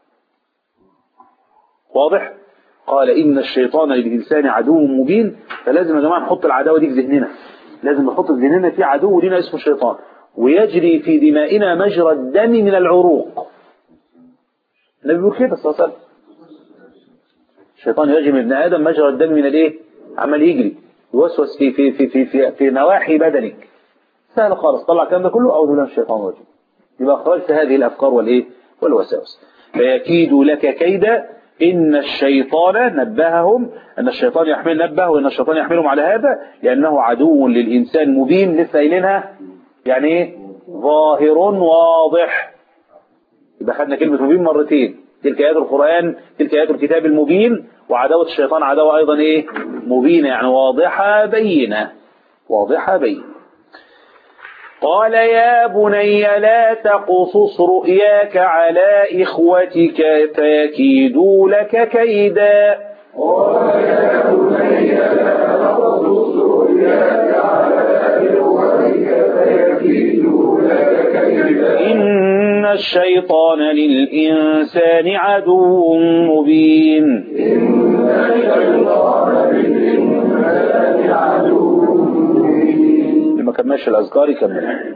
واضح؟ قال إن الشيطان للإنسان عدو مبين. فلازم يا جماعة نحط العداوة دي في ذهننا، لازم نحط في ذهننا في عدو لنا اسمه الشيطان، ويجري في دمائنا مجرى الدم من العروق. النبي بيقول كده صلى الله عليه وسلم، الشيطان يجري من ابن آدم مجرى الدم من الايه؟ عمال يجري يوسوس في نواحي بدنك. سهل خالص، طلع الكلام ده كله أعوذ بالله من الشيطان الرجيم، يبقى أخرجت هذه الأفكار والإيه؟ والوساوس. فيكيد لك كيدا. إن الشيطان نبههم أن الشيطان وإن الشيطان يحملهم على هذا لأنه عدو للإنسان مبين. لسه قايلينها يعني إيه؟ ظاهر واضح. يبقى خدنا كلمة مبين مرتين، تلك آيات القرآن، تلك آيات الكتاب المبين. وعداوة الشيطان عداوة أيضا إيه؟ مبينة، يعني واضحة بينة، واضحة بينة. قال يا بني لا تقصص رؤياك على إخوتك فيكيدوا لك كيدا. قال يا بني لا تقصص رؤياك على إخوتك فيكيدوا لك كيدا. إن الشيطان للإنسان عدو مبين. إن الشيطان للإنسان عدو مبين. لما كملش الأذكار يكملها،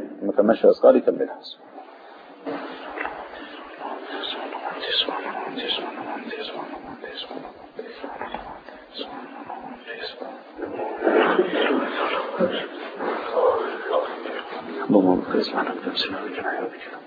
اللهم بارك اسمعنا بنفسنا وجمعنا بك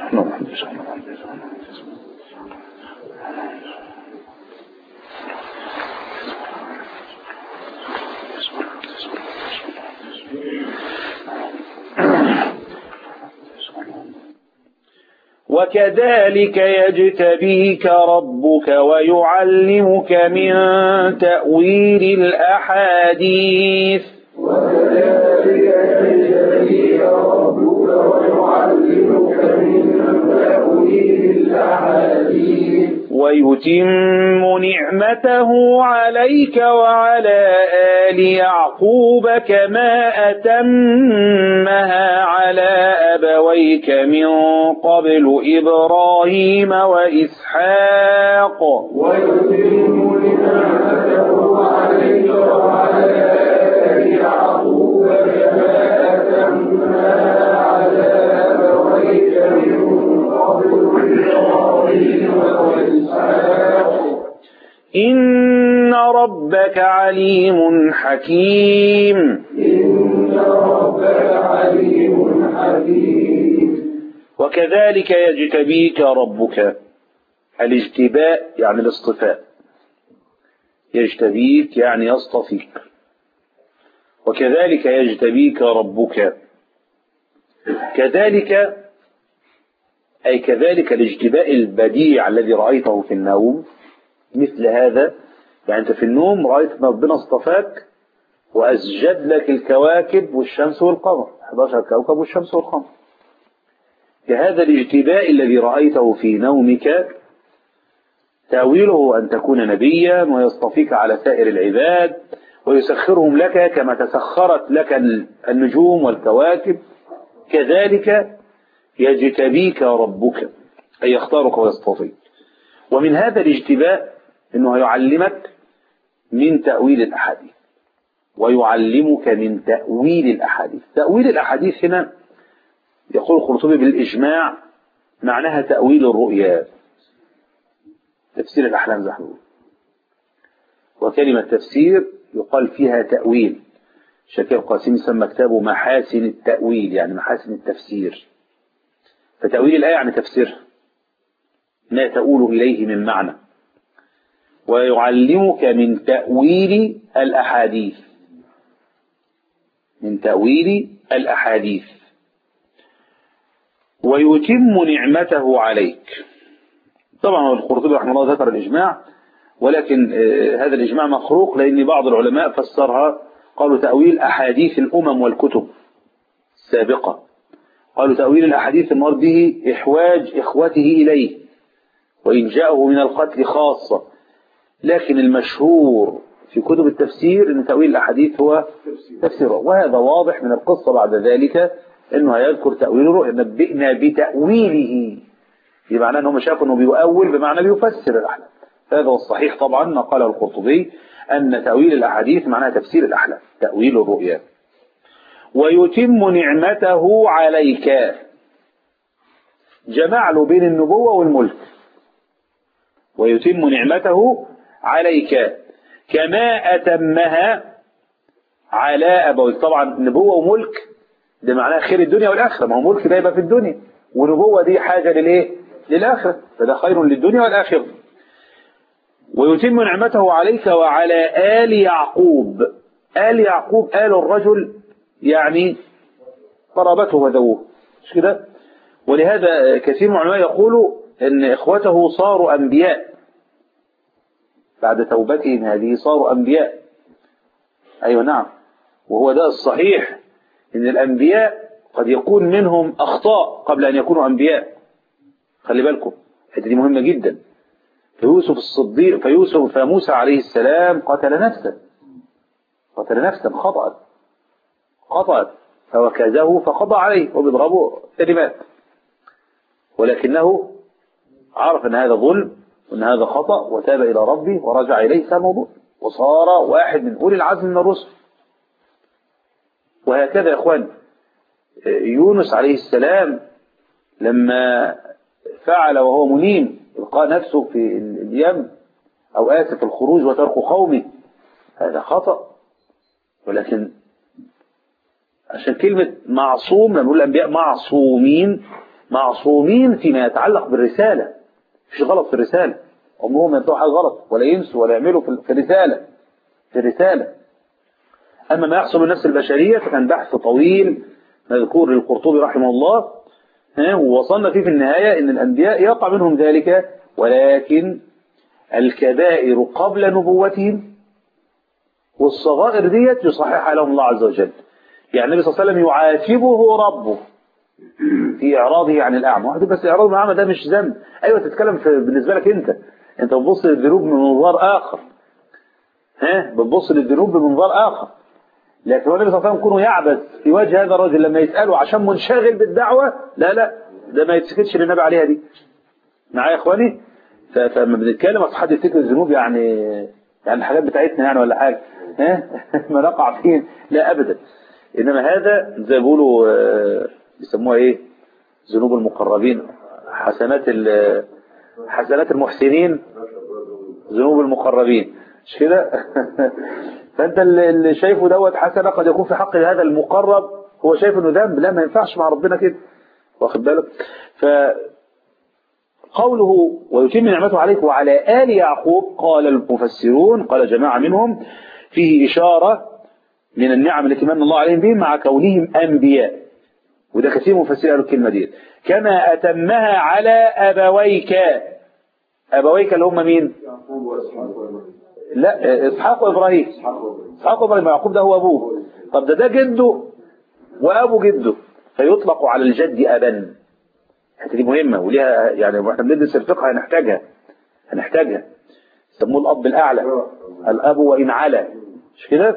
وكذلك يجتبيك ربك ويعلمك من تأويل الأحاديث ويتم نعمته عليك وعلى آل يعقوب كما أتمها على أبويك من قبل إبراهيم وإسحاق ويتم نعمته عليك وعلى آل يعقوب كما أتمها على أبويك من قبل إبراهيم وإسحاق إن ربك عليم حكيم. إن ربك عليم حكيم. وكذلك يجتبيك ربك. الاجتباء يعني الاصطفاء، يجتبيك يعني يصطفيك. وكذلك يجتبيك ربك، كذلك أي كذلك الاجتباء البديع الذي رأيته في النوم، مثل هذا. يعني أنت في النوم رأيت ربنا اصطفاك وأسجد لك الكواكب والشمس والقمر، 11 كوكب والشمس والقمر. كهذا الاجتباء الذي رأيته في نومك تأويله أن تكون نبيا ويصطفيك على سائر العباد ويسخرهم لك كما تسخرت لك النجوم والكواكب. كذلك يجتبيك ربك أي يختارك ويصطفيك. ومن هذا الاجتباء أنه يعلمك من تأويل الأحاديث، ويعلمك من تأويل الأحاديث. تأويل الأحاديث هنا يقول القرطبي بالإجماع معناها تأويل الرؤيا، تفسير الأحلام زي حلول. وكلمة تفسير يقال فيها تأويل. الشيخ القاسمي سمى كتابه محاسن التأويل، يعني محاسن التفسير. فتأويل الآية يعني تفسيرها، ما تؤول إليه من معنى. ويعلمك من تأويل الأحاديث، من تأويل الأحاديث. ويتم نعمته عليك. طبعا القرطبي رحمه الله ذكر الإجماع، ولكن هذا الإجماع مخروق، لأن بعض العلماء فسرها قالوا تأويل أحاديث الأمم والكتب السابقة. قالوا تأويل الأحاديث المراد به إحواج إخوته إليه وإن جاءه من القتل خاصة. لكن المشهور في كتب التفسير أن تأويل الأحاديث هو تفسيره، وهذا واضح من القصة بعد ذلك أنه يذكر تأويل الرؤيا، نبئنا بتأويله، بمعنى أنهم شافوا أنه بيؤول بمعنى بيفسر الأحلام. هذا هو الصحيح طبعا ما قاله القرطبي، أن تأويل الأحاديث معناها تفسير الأحلام، تأويل الرؤيا. ويتم نعمته عليك، جمع له بين النبوة والملك. ويتم نعمته عليك كما أتمها على أبويك. طبعا نبوة وملك ده معناه خير الدنيا والآخرة، ما هو ملك ده يبقى في الدنيا، ونبوة دي حاجة للإيه؟ للآخرة، فده خير للدنيا والآخرة. ويتم نعمته عليك وعلى آل يعقوب. آل يعقوب آل الرجل يعني قرابته وذووه، مش كده؟ ولهذا كثير من العلماء يقولوا ان اخوته صاروا انبياء بعد توبتهم هذه، صاروا انبياء. ايوه نعم. وهو ده الصحيح، ان الانبياء قد يكون منهم اخطاء قبل ان يكونوا انبياء. خلي بالكم الحته دي مهمه جدا. فيوسف الصديق فموسى عليه السلام قتل نفسا خطأ فوكزه فقضى عليه وبيضربه كلمات، ولكنه عرف ان هذا ظلم وان هذا خطأ وتاب الى ربه ورجع اليه موضوع، وصار واحد من اولي العزم من الرسل. وهكذا يا اخوان يونس عليه السلام لما فعل وهو منيم إلقاء نفسه في اليم أو آسف الخروج وترك قومه، هذا خطأ. ولكن عشان كلمة معصوم لما نقول الأنبياء معصومين معصومين فيما يتعلق بالرسالة، مفيش غلط في الرسالة، عمرهم ما يطلعوا حاجة غلط ولا ينسوا ولا يعملوا في الرسالة. أما ما يحصل بالنفس البشرية فكان بحث طويل مذكور للقرطبي رحمه الله، ووصلنا فيه في النهاية أن الأنبياء يقع منهم ذلك، ولكن الكبائر قبل نبوتهم والصغائر ديت يصححها لهم الله عز وجل. يعني النبي صلى الله عليه وسلم يعاتبه ربه في إعراضه عن الأعمى. واحد بس إعراض عن الأعمى ده مش ذنب، أيوة تتكلم بالنسبة لك أنت بتبص للذنوب من منظار آخر، بتبص للذنوب بمنظار آخر. لكن النبي صلى الله عليه وسلم كونه يعبث في وجه هذا الرجل لما يسأله عشان منشغل بالدعوة، لا ده ما يتسكتش للنبي عليها دي. معايا يا إخواني؟ فلما بنتكلم أصل حد يفتكر الذنوب يعني الحاجات بتاعتنا يعني ولا حاجة ما نقع فيه، لا أبدا. إنما هذا زي ما بيقولوا بيسموها إيه؟ ذنوب المقربين، حسنات المحسنين، ذنوب المقربين، مش كده؟ فأنت اللي شايفه دوت حسنة قد يكون في حق هذا المقرب هو شايف إنه ذنب، لا ما ينفعش مع ربنا كده، واخد بالك؟ فقوله ويتم نعمته عليك وعلى آل يعقوب، قال المفسرون، قال جماعة منهم فيه إشارة من النعم التي من الله عليهم بهم مع كونهم أنبياء، وده كثير مفسرين قالوا الكلمة دي، كما أتمها على أبويك اللي هم مين؟ لا إسحاق وإبراهيم. يعقوب ده هو أبوه، طب ده جده وأبو جده، فيطلق على الجد أبا. الحته دي مهمة وليها يعني، واحنا بندرس الفقه هنحتاجها يسموه الأب الأعلى، الأب وإن على، مش كده؟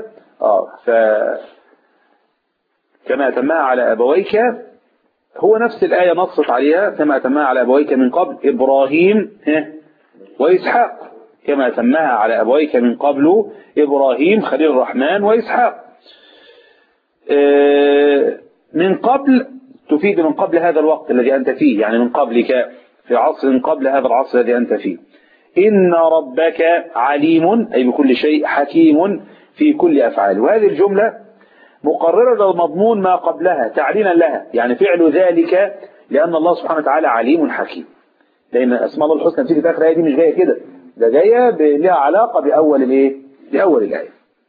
كما أتمها على أبويك، هو نفس الآية نصت عليها، كما أتمها على أبويك من قبل إبراهيم وإسحاق، كما أتمها على أبويك من قبل إبراهيم خليل الرحمن وإسحاق. من قبل تفيد من قبل هذا الوقت الذي أنت فيه، يعني من قبلك في عصر قبل هذا العصر الذي أنت فيه. إن ربك عليم أي بكل شيء، حكيم في كل أفعاله. وهذه الجملة مقررة للمضمون ما قبلها تعليلا لها، يعني فعل ذلك لأن الله سبحانه وتعالى عليم حكيم، لأن أسماء الله الحسنى بتيجي في آخر الآية دي مش جاية كده، ده جاية لها علاقة بأول الآية.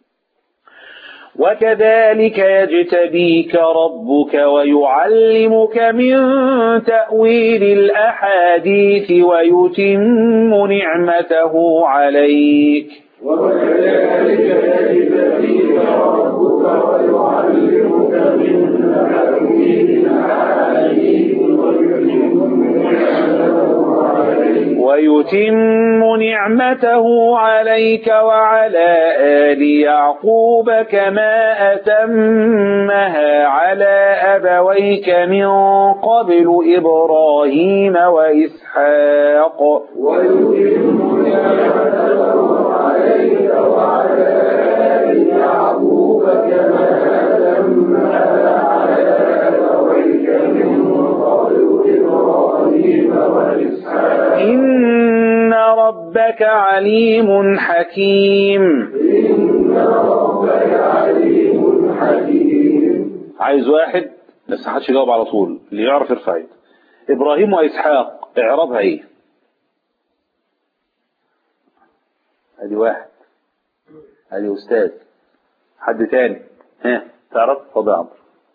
وكذلك يجتبيك ربك ويعلمك من تأويل الأحاديث ويتم نعمته عليك. وكذلك يجتبيك ربك ويعلمك من تأويل الأحاديث ويتم نعمته عليك وعلى آل يعقوب كما أتمها على أبويك من قبل إبراهيم وإسحاق. ويتم نعمته عليك وعلى آل يعقوب كما أتمها على أبويك من قبل إبراهيم وإسحاق. إن ربك عليم حكيم. إن ربك عليم حكيم. عايز واحد بس محدش يجاوب على طول، اللي يعرف يرفع يده. إبراهيم وإسحاق إعرابها إيه؟ ادي واحد، ادي أستاذ، حد تاني تعرف؟ اتفضل يا عمرو.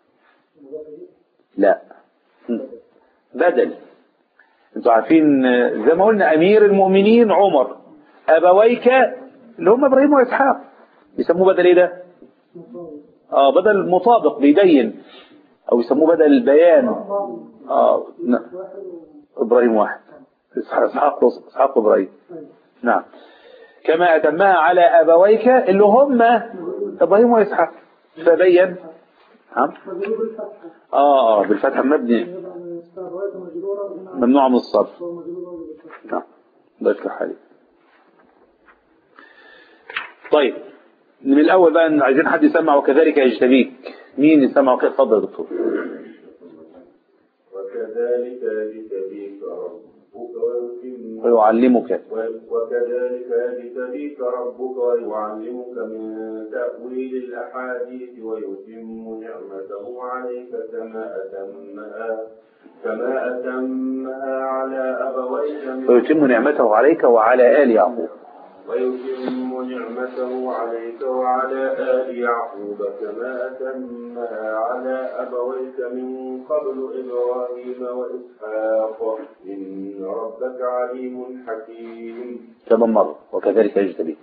لا بدل. انتوا عارفين زي ما قلنا أمير المؤمنين عمر، أبويك اللي هم إبراهيم وإسحاق يسموه بدل إيه ده؟ بدل مطابق بيبين، أو يسموه بدل البيان. إبراهيم واحد، إسحاق إبراهيم. نعم. كما أتمها على أبويك اللي هم إبراهيم وإسحاق، فبين بالفتح مبني ممنوع من الصرف. نعم الله يصلح حالي. طيب من الأول بقى عايزين حد يسمع وكذلك يجتبيك. مين يسمع وكيف؟ اتفضل يا دكتور. وكذلك يجتبيك ربك ويعلمك. وكذلك يجتبيك ربك ويعلمك من تأويل الأحاديث ويتم نعمته عليك كما أتمها على أبويك من ويتم نعمته عليك وعلى آل يعقوب. ويتم نعمته عليك وعلى آل يعقوب كما أتمها على أبويك من قبل إبراهيم وإسحاق إن ربك عليم حكيم. كما مرة وكذلك يجتبيك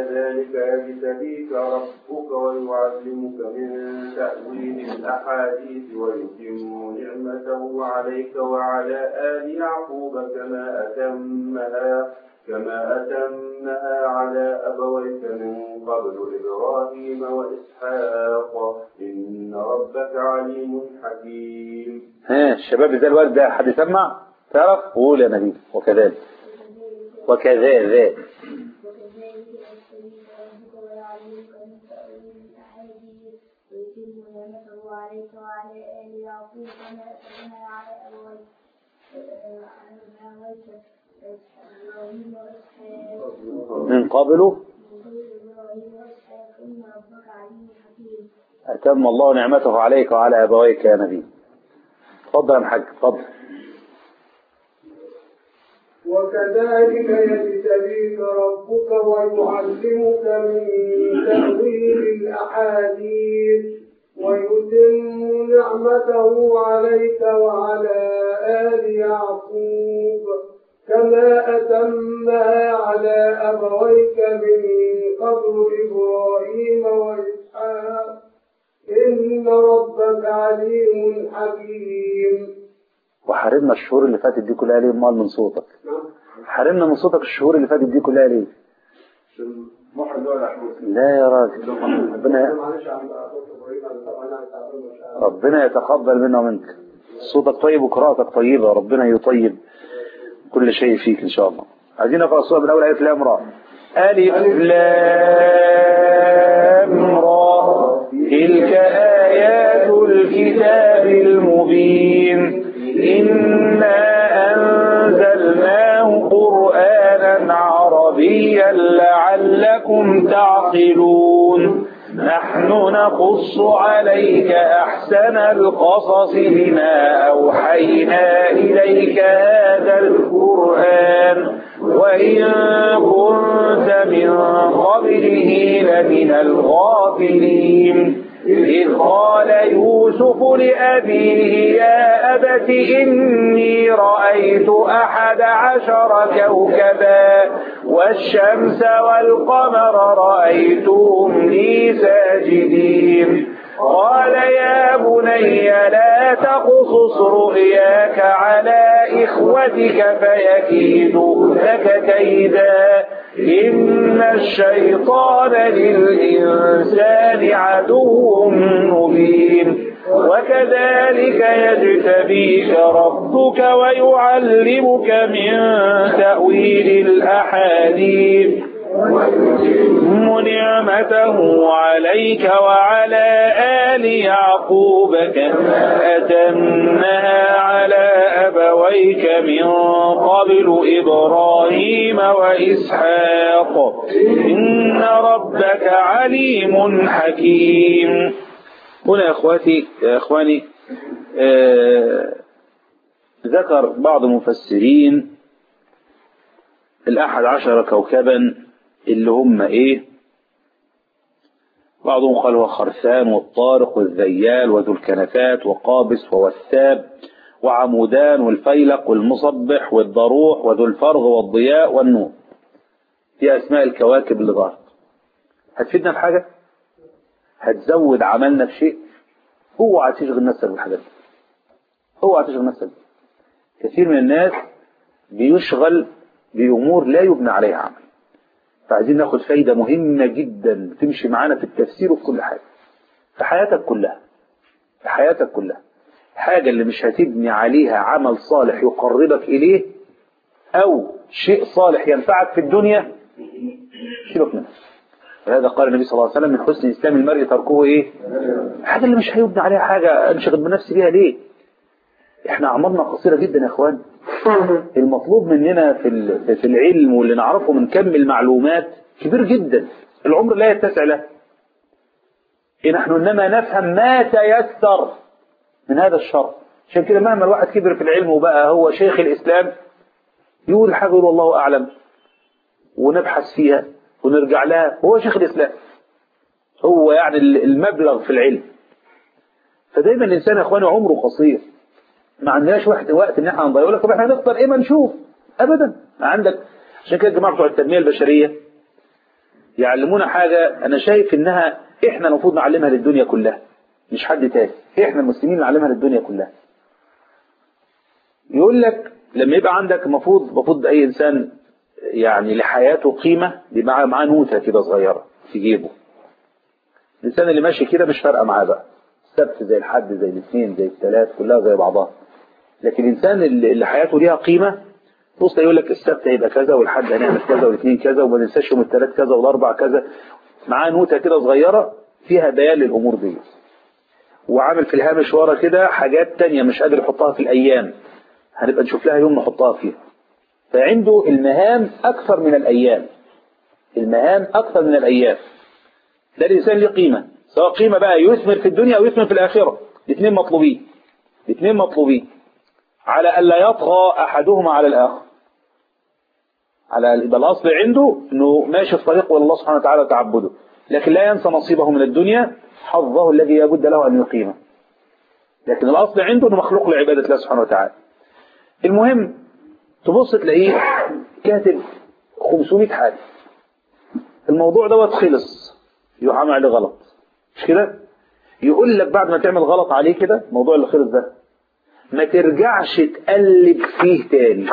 ربك ويعلمك من تأويل الأحاديث ويتم نعمته عليك وعلى آل يعقوب كما أتمها على أبويك من قبل إبراهيم وإسحاق إن ربك عليم حكيم. الشباب ذا الوقت ده حد يسمع تعرف قول يا نبي وكذلك من قبل أتم الله نعمته عليك وعلى أبويك يا نبي. تفضل يا حاج تفضل. وكذلك يجتبيك ربك ويعلمك من تأويل الأحاديث ويتم نعمته عليك وعلى آل يعقوب كما أتمها على أبويك من قبل إبراهيم وإسحاق إن ربك عليم حكيم. وحرمنا الشهور اللي فاتت دي كلها ليه؟ مال من صوتك. حرمنا من صوتك الشهور اللي فاتت دي كلها ليه؟ لا يا راجل ربنا يتقبل منا ومنك. صوتك طيب وقراءتك طيبة، ربنا يطيب كل شيء فيك إن شاء الله. عايزين نقرأ السورة من الأول. ألف لام را. ألف لام را تلك آيات الكتاب المبين إنا أنزلناه قرآنا عربيا لعلكم تعقلون. نحن نقص عليك أحسن القصص بما أوحينا إليك هذا القرآن وإن كنت من قبله لمن الغافلين. إذ قال يوسف لأبيه يا أبت إني رأيت 11 كوكبا والشمس والقمر رأيتهم لي ساجدين. قال يا بني لا تقصص رؤياك على إخوتك فيكيدوا لك كيدا إن الشيطان للإنسان عدو مبين. وكذلك يجتبيك ربك ويعلمك من تأويل الأحاديث ويتم نعمته عليك وعلى آل يعقوب كما أتمها على أبويك من قبل إبراهيم وإسحاق إن ربك عليم حكيم. هنا يا إخواني ذكر بعض المفسرين 11 كوكبا اللي هم ايه؟ بعضهم قال هو خرسان والطارق والذيال وذو الكنفات وقابس ووثاب وعمودان والفيلق والمصبح والضروح وذو الفرغ والضياء والنور. دي اسماء الكواكب اللي ظهرت. هتفيدنا في حاجة؟ هتزود عملنا في شيء؟ اوعى تشغل نفسك بالحاجات دي. اوعى تشغل نفسك. كثير من الناس بيشغل بأمور لا يبنى عليها عمل. فعايزين ناخد فايدة مهمة جدا تمشي معانا في التفسير وفي كل حاجة في حياتك كلها. في حياتك كلها حاجة اللي مش هتبني عليها عمل صالح يقربك إليه أو شيء صالح ينفعك في الدنيا سيبك منه. وهذا قال النبي صلى الله عليه وسلم من حسن إسلام المرء تركه إيه؟ حاجة اللي مش هيبني عليها حاجة انشغل بنفسي بيها ليه؟ احنا أعمارنا قصيرة جدا يا اخوان. المطلوب مننا في العلم واللي نعرفه من كم المعلومات كبير جدا. العمر لا يتسع له. نحن إنما نفهم ما تيسر من هذا الشرع. عشان كده مهما الواحد كبر في العلم وبقى هو شيخ الإسلام يقول حاجة يقول والله أعلم ونبحث فيها ونرجع لها، وهو شيخ الإسلام هو يعني المبلغ في العلم. فدايما الإنسان يا إخواني عمره قصير، ما عندناش وقت إن احنا نضيع. يقول لك طب احنا نختار إيه ما نشوف، أبدا عندك. عشان كده الجماعة بتوع التنمية البشرية يعلمونا حاجة أنا شايف إنها إحنا المفروض نعلمها للدنيا كلها، مش حد تاني، إحنا المسلمين نعلمها للدنيا كلها. يقول لك لما يبقى عندك المفروض أي إنسان يعني لحياته قيمة يبقى معاه نوتة كده صغيرة في جيبه. الإنسان اللي ماشي كده مش فارقة معاه بقى، السبت زي الحد زي الاثنين زي الثلاث كلها زي بعضها. لكن الإنسان اللي حياته ليها قيمة بص يقول لك السبت هيبقى كذا والحد هنعمل كذا والاثنين كذا وما ننساش يوم الثلاث كذا والاربع كذا، معاه نوتة كده صغيرة فيها بيان للأمور دي، وعامل في الهامش ورا كده حاجات تانية مش قادر يحطها في الأيام، هنبقى نشوف لها يوم نحطها فيها. فعنده المهام أكثر من الأيام، المهام أكثر من الأيام. ده الإنسان له قيمة، سواء قيمة بقى يثمر في الدنيا أو يثمر في الآخرة، الاثنين مطلوبين، الاثنين مطلوبين، على ألا يطغى أحدهما على الآخر. على الأصل عنده أنه ماشي في طريق والله سبحانه وتعالى تعبده، لكن لا ينسى نصيبه من الدنيا، حظه الذي يبد له أن يقيمه. لكن الأصل عنده أنه مخلوق لعبادة الله سبحانه وتعالى. المهم تبص تلاقيه كاتب 500 حاجة، الموضوع دوت خلص يروح عامل عليه غلط، مش كده؟ يقول لك بعد ما تعمل غلط عليه كده الموضوع اللي خلص ده ما ترجعش تقلب فيه تاني.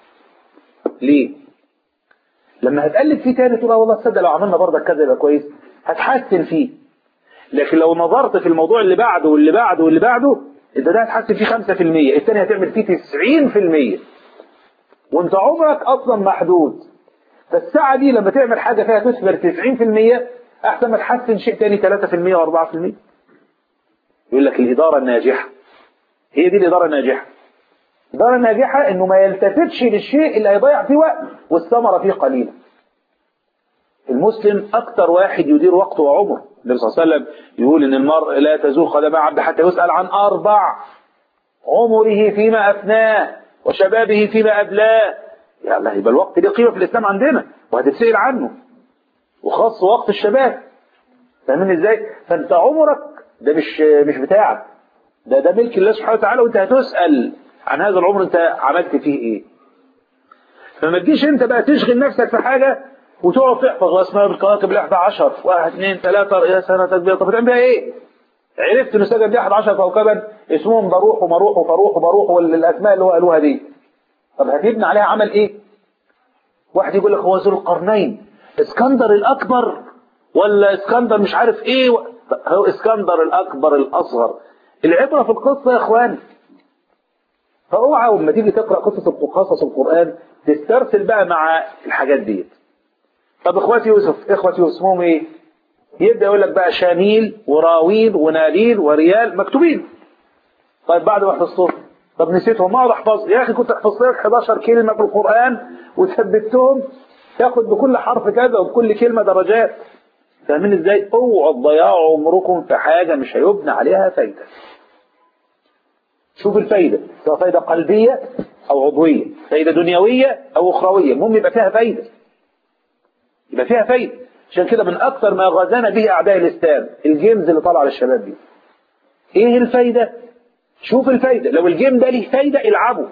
ليه؟ لما هتقلب فيه تاني تقول والله تصدق لو عملنا برضك كذا يبقى كويس، هتحسن فيه. لكن لو نظرت في الموضوع اللي بعده واللي بعده واللي بعده انت ده هتحسن فيه 5%، الثاني هتعمل فيه 90%، وانت عمرك اصلا محدود. فالساعة دي لما تعمل حاجة فيها تثمر 90% احسن ما تحسن شيء تاني 3% و4%. يقول لك الإدارة الناجحة هي دي الإدارة الناجحة. الإدارة الناجحة انه ما يلتفتش للشيء اللي هيضيع فيه وقت والثمرة فيه قليلة. المسلم أكثر واحد يدير وقته وعمره. النبي صلى الله عليه وسلم يقول إن المرء لا تزول قدم عبد حتى يسأل عن 4: عمره فيما أفناه، وشبابه فيما أبلاه. يا الله، يبقى الوقت له قيمة في الإسلام عندنا وهتتسأل عنه، وخاص وقت الشباب. فاهمين إزاي؟ فأنت عمرك ده مش بتاعك، ده ملك الله سبحانه وتعالى، وأنت هتسأل عن هذا العمر أنت عملت فيه إيه. فما تجيش أنت بقى تشغل نفسك في حاجة وتقعد تحفظ اسماء الكواكب ال11 1 2 3 يا سنة تكبير. طب بتعمل بيها ايه؟ عرفت ان سجد دي 11 كوكبا اسمهم ضروح ومروح وفروح وبروح والاسماء اللي هو قالوها دي. طب هتبني عليها عمل ايه؟ واحد يقول لك هو ذو القرنين اسكندر الاكبر ولا اسكندر مش عارف ايه هو اسكندر الاكبر الاصغر. العبرة في القصة يا اخوان. فاوعى لما تيجي تقرأ قصص القرآن تسترسل بقى مع الحاجات دي. طب اخوة يوسف اسمهم ايه؟ يبدأ يقول لك بقى شانيل وراويل وناليل وريال مكتوبين. طيب بعد ما حفظتهم طب نسيتهم، ما اقعد احفظ يا اخي، كنت حفظت لك 11 كلمة في القرآن وثبتهم، تاخد بكل حرف كذا وبكل كلمة درجات. فاهمين ازاي؟ اوعوا تضيعوا عمركم في حاجة مش هيبنى عليها فايدة. شوف الفايدة، سواء فايدة قلبية او عضوية، فايدة دنيوية او اخروية، المهم يبقى فيها فايدة، يبقى فيها فايدة. عشان كده من أكثر ما غزانا به أعداء الإسلام الجيمز اللي طالعه للشباب دي. إيه الفايدة؟ شوف الفايدة. لو الجيم ده ليه فايدة العبه.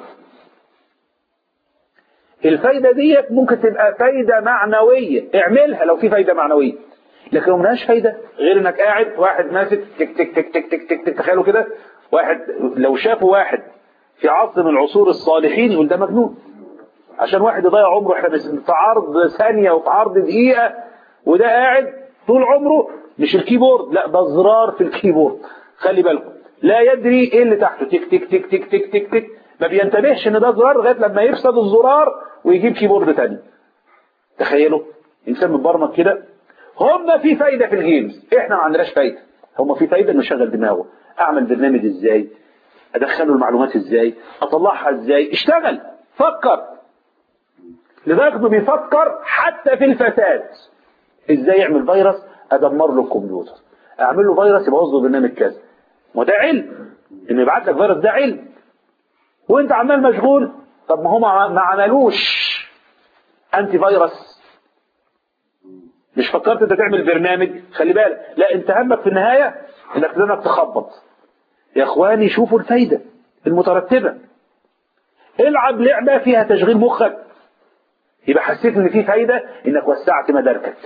الفايدة دي ممكن تبقى فايدة معنوية، اعملها لو في فايدة معنوية. لكن لو ملهاش فايدة غير انك قاعد واحد ماسك تك تك تك تك تك تك تك. تخيلوا كده واحد لو شافوا واحد في عصر من العصور الصالحين يقول ده مجنون. عشان واحد يضيع عمره احنا في عرض ثانية وفي عرض دقيقة، وده قاعد طول عمره مش الكيبورد، لا ده زرار في الكيبورد. خلي بالكم لا يدري ايه اللي تحته، تك تك تك تك تك تك تك، ما بينتبهش ان ده زرار لغايه لما يفسد الزرار ويجيب كيبورد تاني. تخيلوا انسان متبرمج كده. هم في فايده في الجيمز، احنا ما عندناش فايده. هم في فايده انه يشغل دماغه، اعمل برنامج ازاي، ادخله المعلومات ازاي، اطلعها ازاي، اشتغل فكر. لذلك انه بيفكر حتى في الفساد. ازاي يعمل فيروس ادمر له الكمبيوتر، اعمل له فيروس يبوظ له برنامج كذا، وده علم، إنه يبعت لك فيروس ده علم، وأنت عمال مشغول. طب ما هم ما عملوش أنتي فيروس، مش فكرت أنت تعمل برنامج؟ خلي بالك، لا، أنت همك في النهاية إنك تخبط. يا إخواني شوفوا الفايدة المترتبة. العب لعبة فيها تشغيل مخك، يبقى حسيت ان في فايدة انك وسعت مداركك.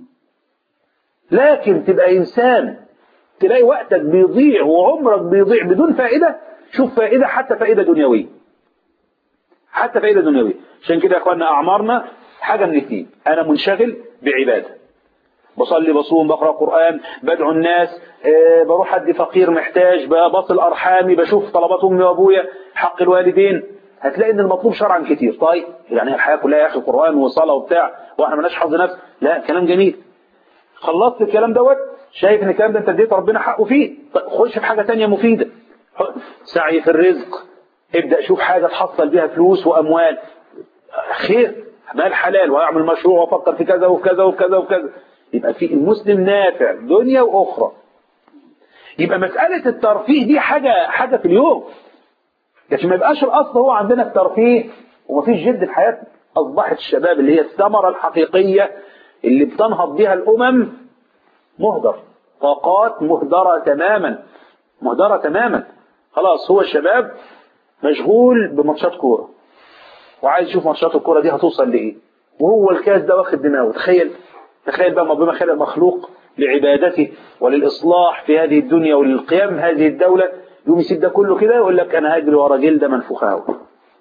لكن تبقى انسان تلاقي وقتك بيضيع وعمرك بيضيع بدون فائدة. شوف فائدة، حتى فائدة دنيوية، حتى فائدة دنيوية. عشان كده يا اخوانا اعمارنا حاجة من الاثنين: انا منشغل بعبادة، بصلي بصوم بقرأ قرآن بدعو الناس، بروح ادي فقير محتاج، بصل ارحامي، بشوف طلبات امي وابويا، حق الوالدين. هتلاقي ان المطلوب شرعا كتير. طيب يعني الحياة كلها يا اخي قرآن وصلاة وبتاع واحنا مالناش حظ نفس؟ لا، كلام جميل. خلصت الكلام دوت، شايف ان الكلام ده انت اديت ربنا حقه فيه، طيب خش في حاجة تانية مفيدة. سعي في الرزق، ابدأ شوف حاجة تحصل بيها فلوس واموال، خير، مال حلال، واعمل مشروع وافكر في كذا وكذا وكذا وكذا. يبقى في المسلم نافع دنيا واخرى. يبقى مسألة الترفيه دي حاجة في اليوم، لكن ما يبقاش الاصل هو عندنا الترفيه ومفيش جد في حياتنا. اصبحت الشباب اللي هي الثمرة الحقيقية اللي بتنهض بها الامم مهدر، طاقات مهدرة تماما، مهدرة تماما. خلاص هو الشباب مشغول بماتشات كورة وعايز يشوف ماتشات الكورة دي هتوصل لايه، وهو الكاس ده واخد دماغه. تخيل بقى ربنا خلق مخلوق لعبادته وللإصلاح في هذه الدنيا وللقيام هذه الدولة، يوم يسيب ده كله كده يقول لك أنا هاجري ورا جلدة منفوخة أهو.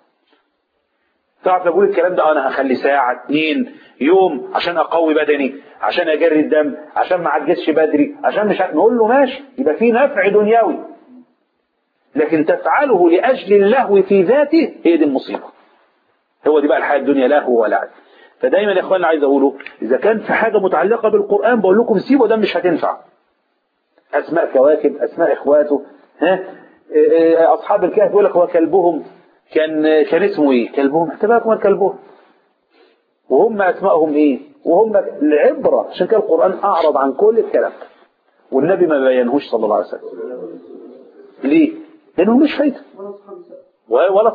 تعرف أقول الكلام ده؟ أنا هخلي ساعة 2 يوم عشان أقوي بدني، عشان أجري الدم، عشان ما عجزش بدري، عشان مش نقول له ماشي، يبقى في نفع دنيوي. لكن تفعله لأجل اللهو في ذاته، هي دي المصيبة. هو دي بقى الحياة الدنيا لهو ولعب. فدايما يا اخوانا عايز اقوله، اذا كان في حاجة متعلقة بالقرآن بقول لكم سيبوا، ده مش هتنفع. اسماء كواكب، اسماء اخواته، اصحاب الكهف يقول لك هو كلبهم كان اسمه ايه؟ كلبهم، احتباكم كلبهم، وهم اسمائهم ايه؟ وهم العبرة. عشان كده القرآن اعرض عن كل الكلام والنبي ما بينهوش صلى الله عليه وسلم. ليه؟ لانه مش فايدة، ولا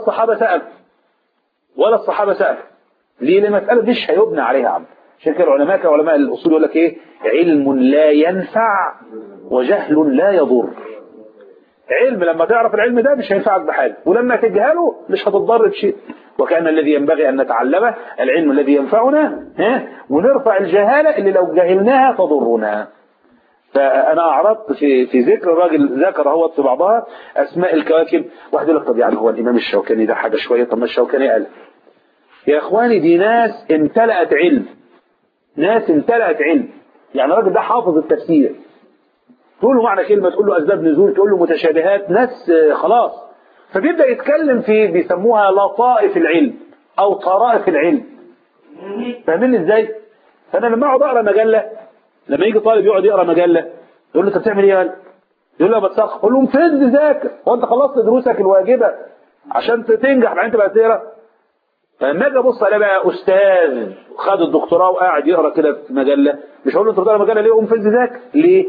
الصحابة سألوا. ليه؟ لمسألة مش هيبنى عليها عمل. عشان كده العلماء كعلماء الأصول يقول لك إيه؟ علم لا ينفع وجهل لا يضر. علم لما تعرف العلم ده مش هينفعك بحاجة، ولما تجهله مش هتضر بشيء. وكان الذي ينبغي أن نتعلمه العلم الذي ينفعنا، ونرفع الجهالة اللي لو جهلناها تضرنا. فأنا أعرضت في ذكر الراجل ذكر هو في بعضها أسماء الكواكب. واحد يقول لك طب يعني هو الإمام الشوكاني ده حاجة شوية، طب ما الشوكاني قال. يا إخواني دي ناس امتلأت علم، ناس امتلأت علم. يعني الراجل ده حافظ التفسير، تقول له معنى كلمة، تقول له أسباب نزول، تقول له متشابهات، ناس خلاص. فبيبدأ يتكلم في بيسموها لطائف العلم أو طرائف العلم. فاهمين إزاي؟ فأنا لما أقعد أقرأ مجلة، لما يجي طالب يقعد يقرأ مجلة يقول له أنت بتعمل إيه؟ يقول له بتسخ. أقول له مفيد ذاكر، وأنت خلصت دروسك الواجبة عشان تنجح بعدين تبقى تقرأ. فلما اجي ابص على بقى استاذ خد الدكتوراه وقاعد يقرا كده في مجله، مش هقول له انت بتقرا مجله ليه؟ قوم فز ذاك. ليه؟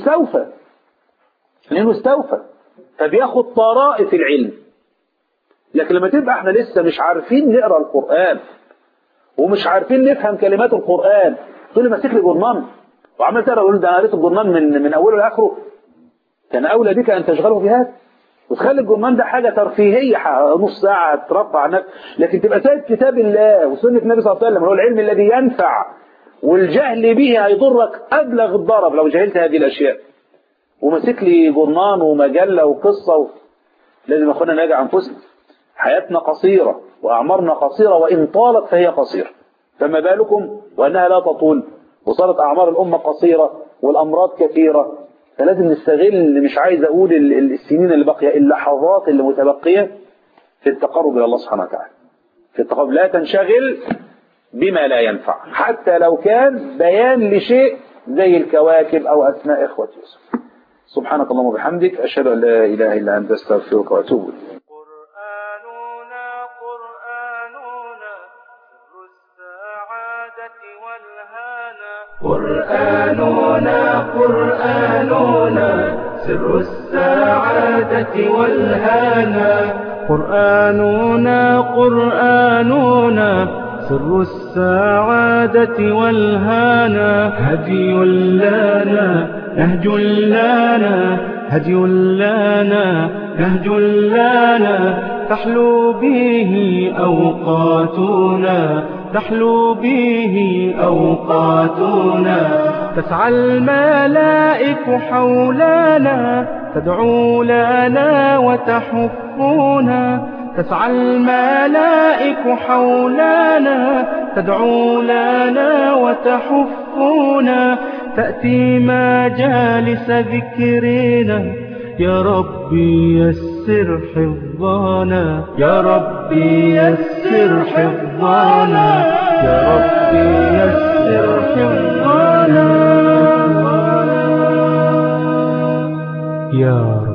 لانه استوفى فبياخد طرائف العلم. لكن لما تبقى احنا لسه مش عارفين نقرا القران ومش عارفين نفهم كلمات القران، تقول لي ماسك لي جرنان وعمال تقرا، اقول ده انا قريت الجرنان من اوله لاخره. كان اولى بك ان تشغله بهذا وتخلي الجرمان ده حاجة ترفيهية نص ساعة ترفع نفسك، لكن تبقى سايب كتاب الله وسنة النبي صلى الله عليه وسلم، هو العلم الذي ينفع، والجهل به هيضرك أبلغ الضرر لو جهلت هذه الأشياء. ومسك لي جرنان ومجلة وقصة لازم أخونا نراجع أنفسنا. حياتنا قصيرة وأعمارنا قصيرة، وإن طالت فهي قصيرة، فما بالكم وأنها لا تطول وصارت أعمار الأمة قصيرة والأمراض كثيرة. فلازم نستغل، مش عايز أقول السنين اللي باقية، اللحظات اللي متبقية في التقرب إلى الله سبحانه وتعالى. في التقرب لا تنشغل بما لا ينفع، حتى لو كان بيان لشيء زي الكواكب أو أسماء إخوة يوسف. سبحانك اللهم وبحمدك، أشهد أن لا إله إلا أنت، أستغفرك وأتوب إليك. قرآننا سر السعادة السعادة والهانا. قرآننا سر السعادة والهانا. هدي لنا نهج لنا هدي لنا نهج لنا. تحلو به أوقاتنا تحلو به أوقاتنا. تسعى الملائك حولنا تدعو لنا وتحفنا. تسعى الملائك حولنا تدعو لنا وتحفنا. تأتي مجالس ذكرنا يا ربي يسر حفظنا. يا ربي يسر حفظنا. يا ربي يسر حفظنا. يا رب.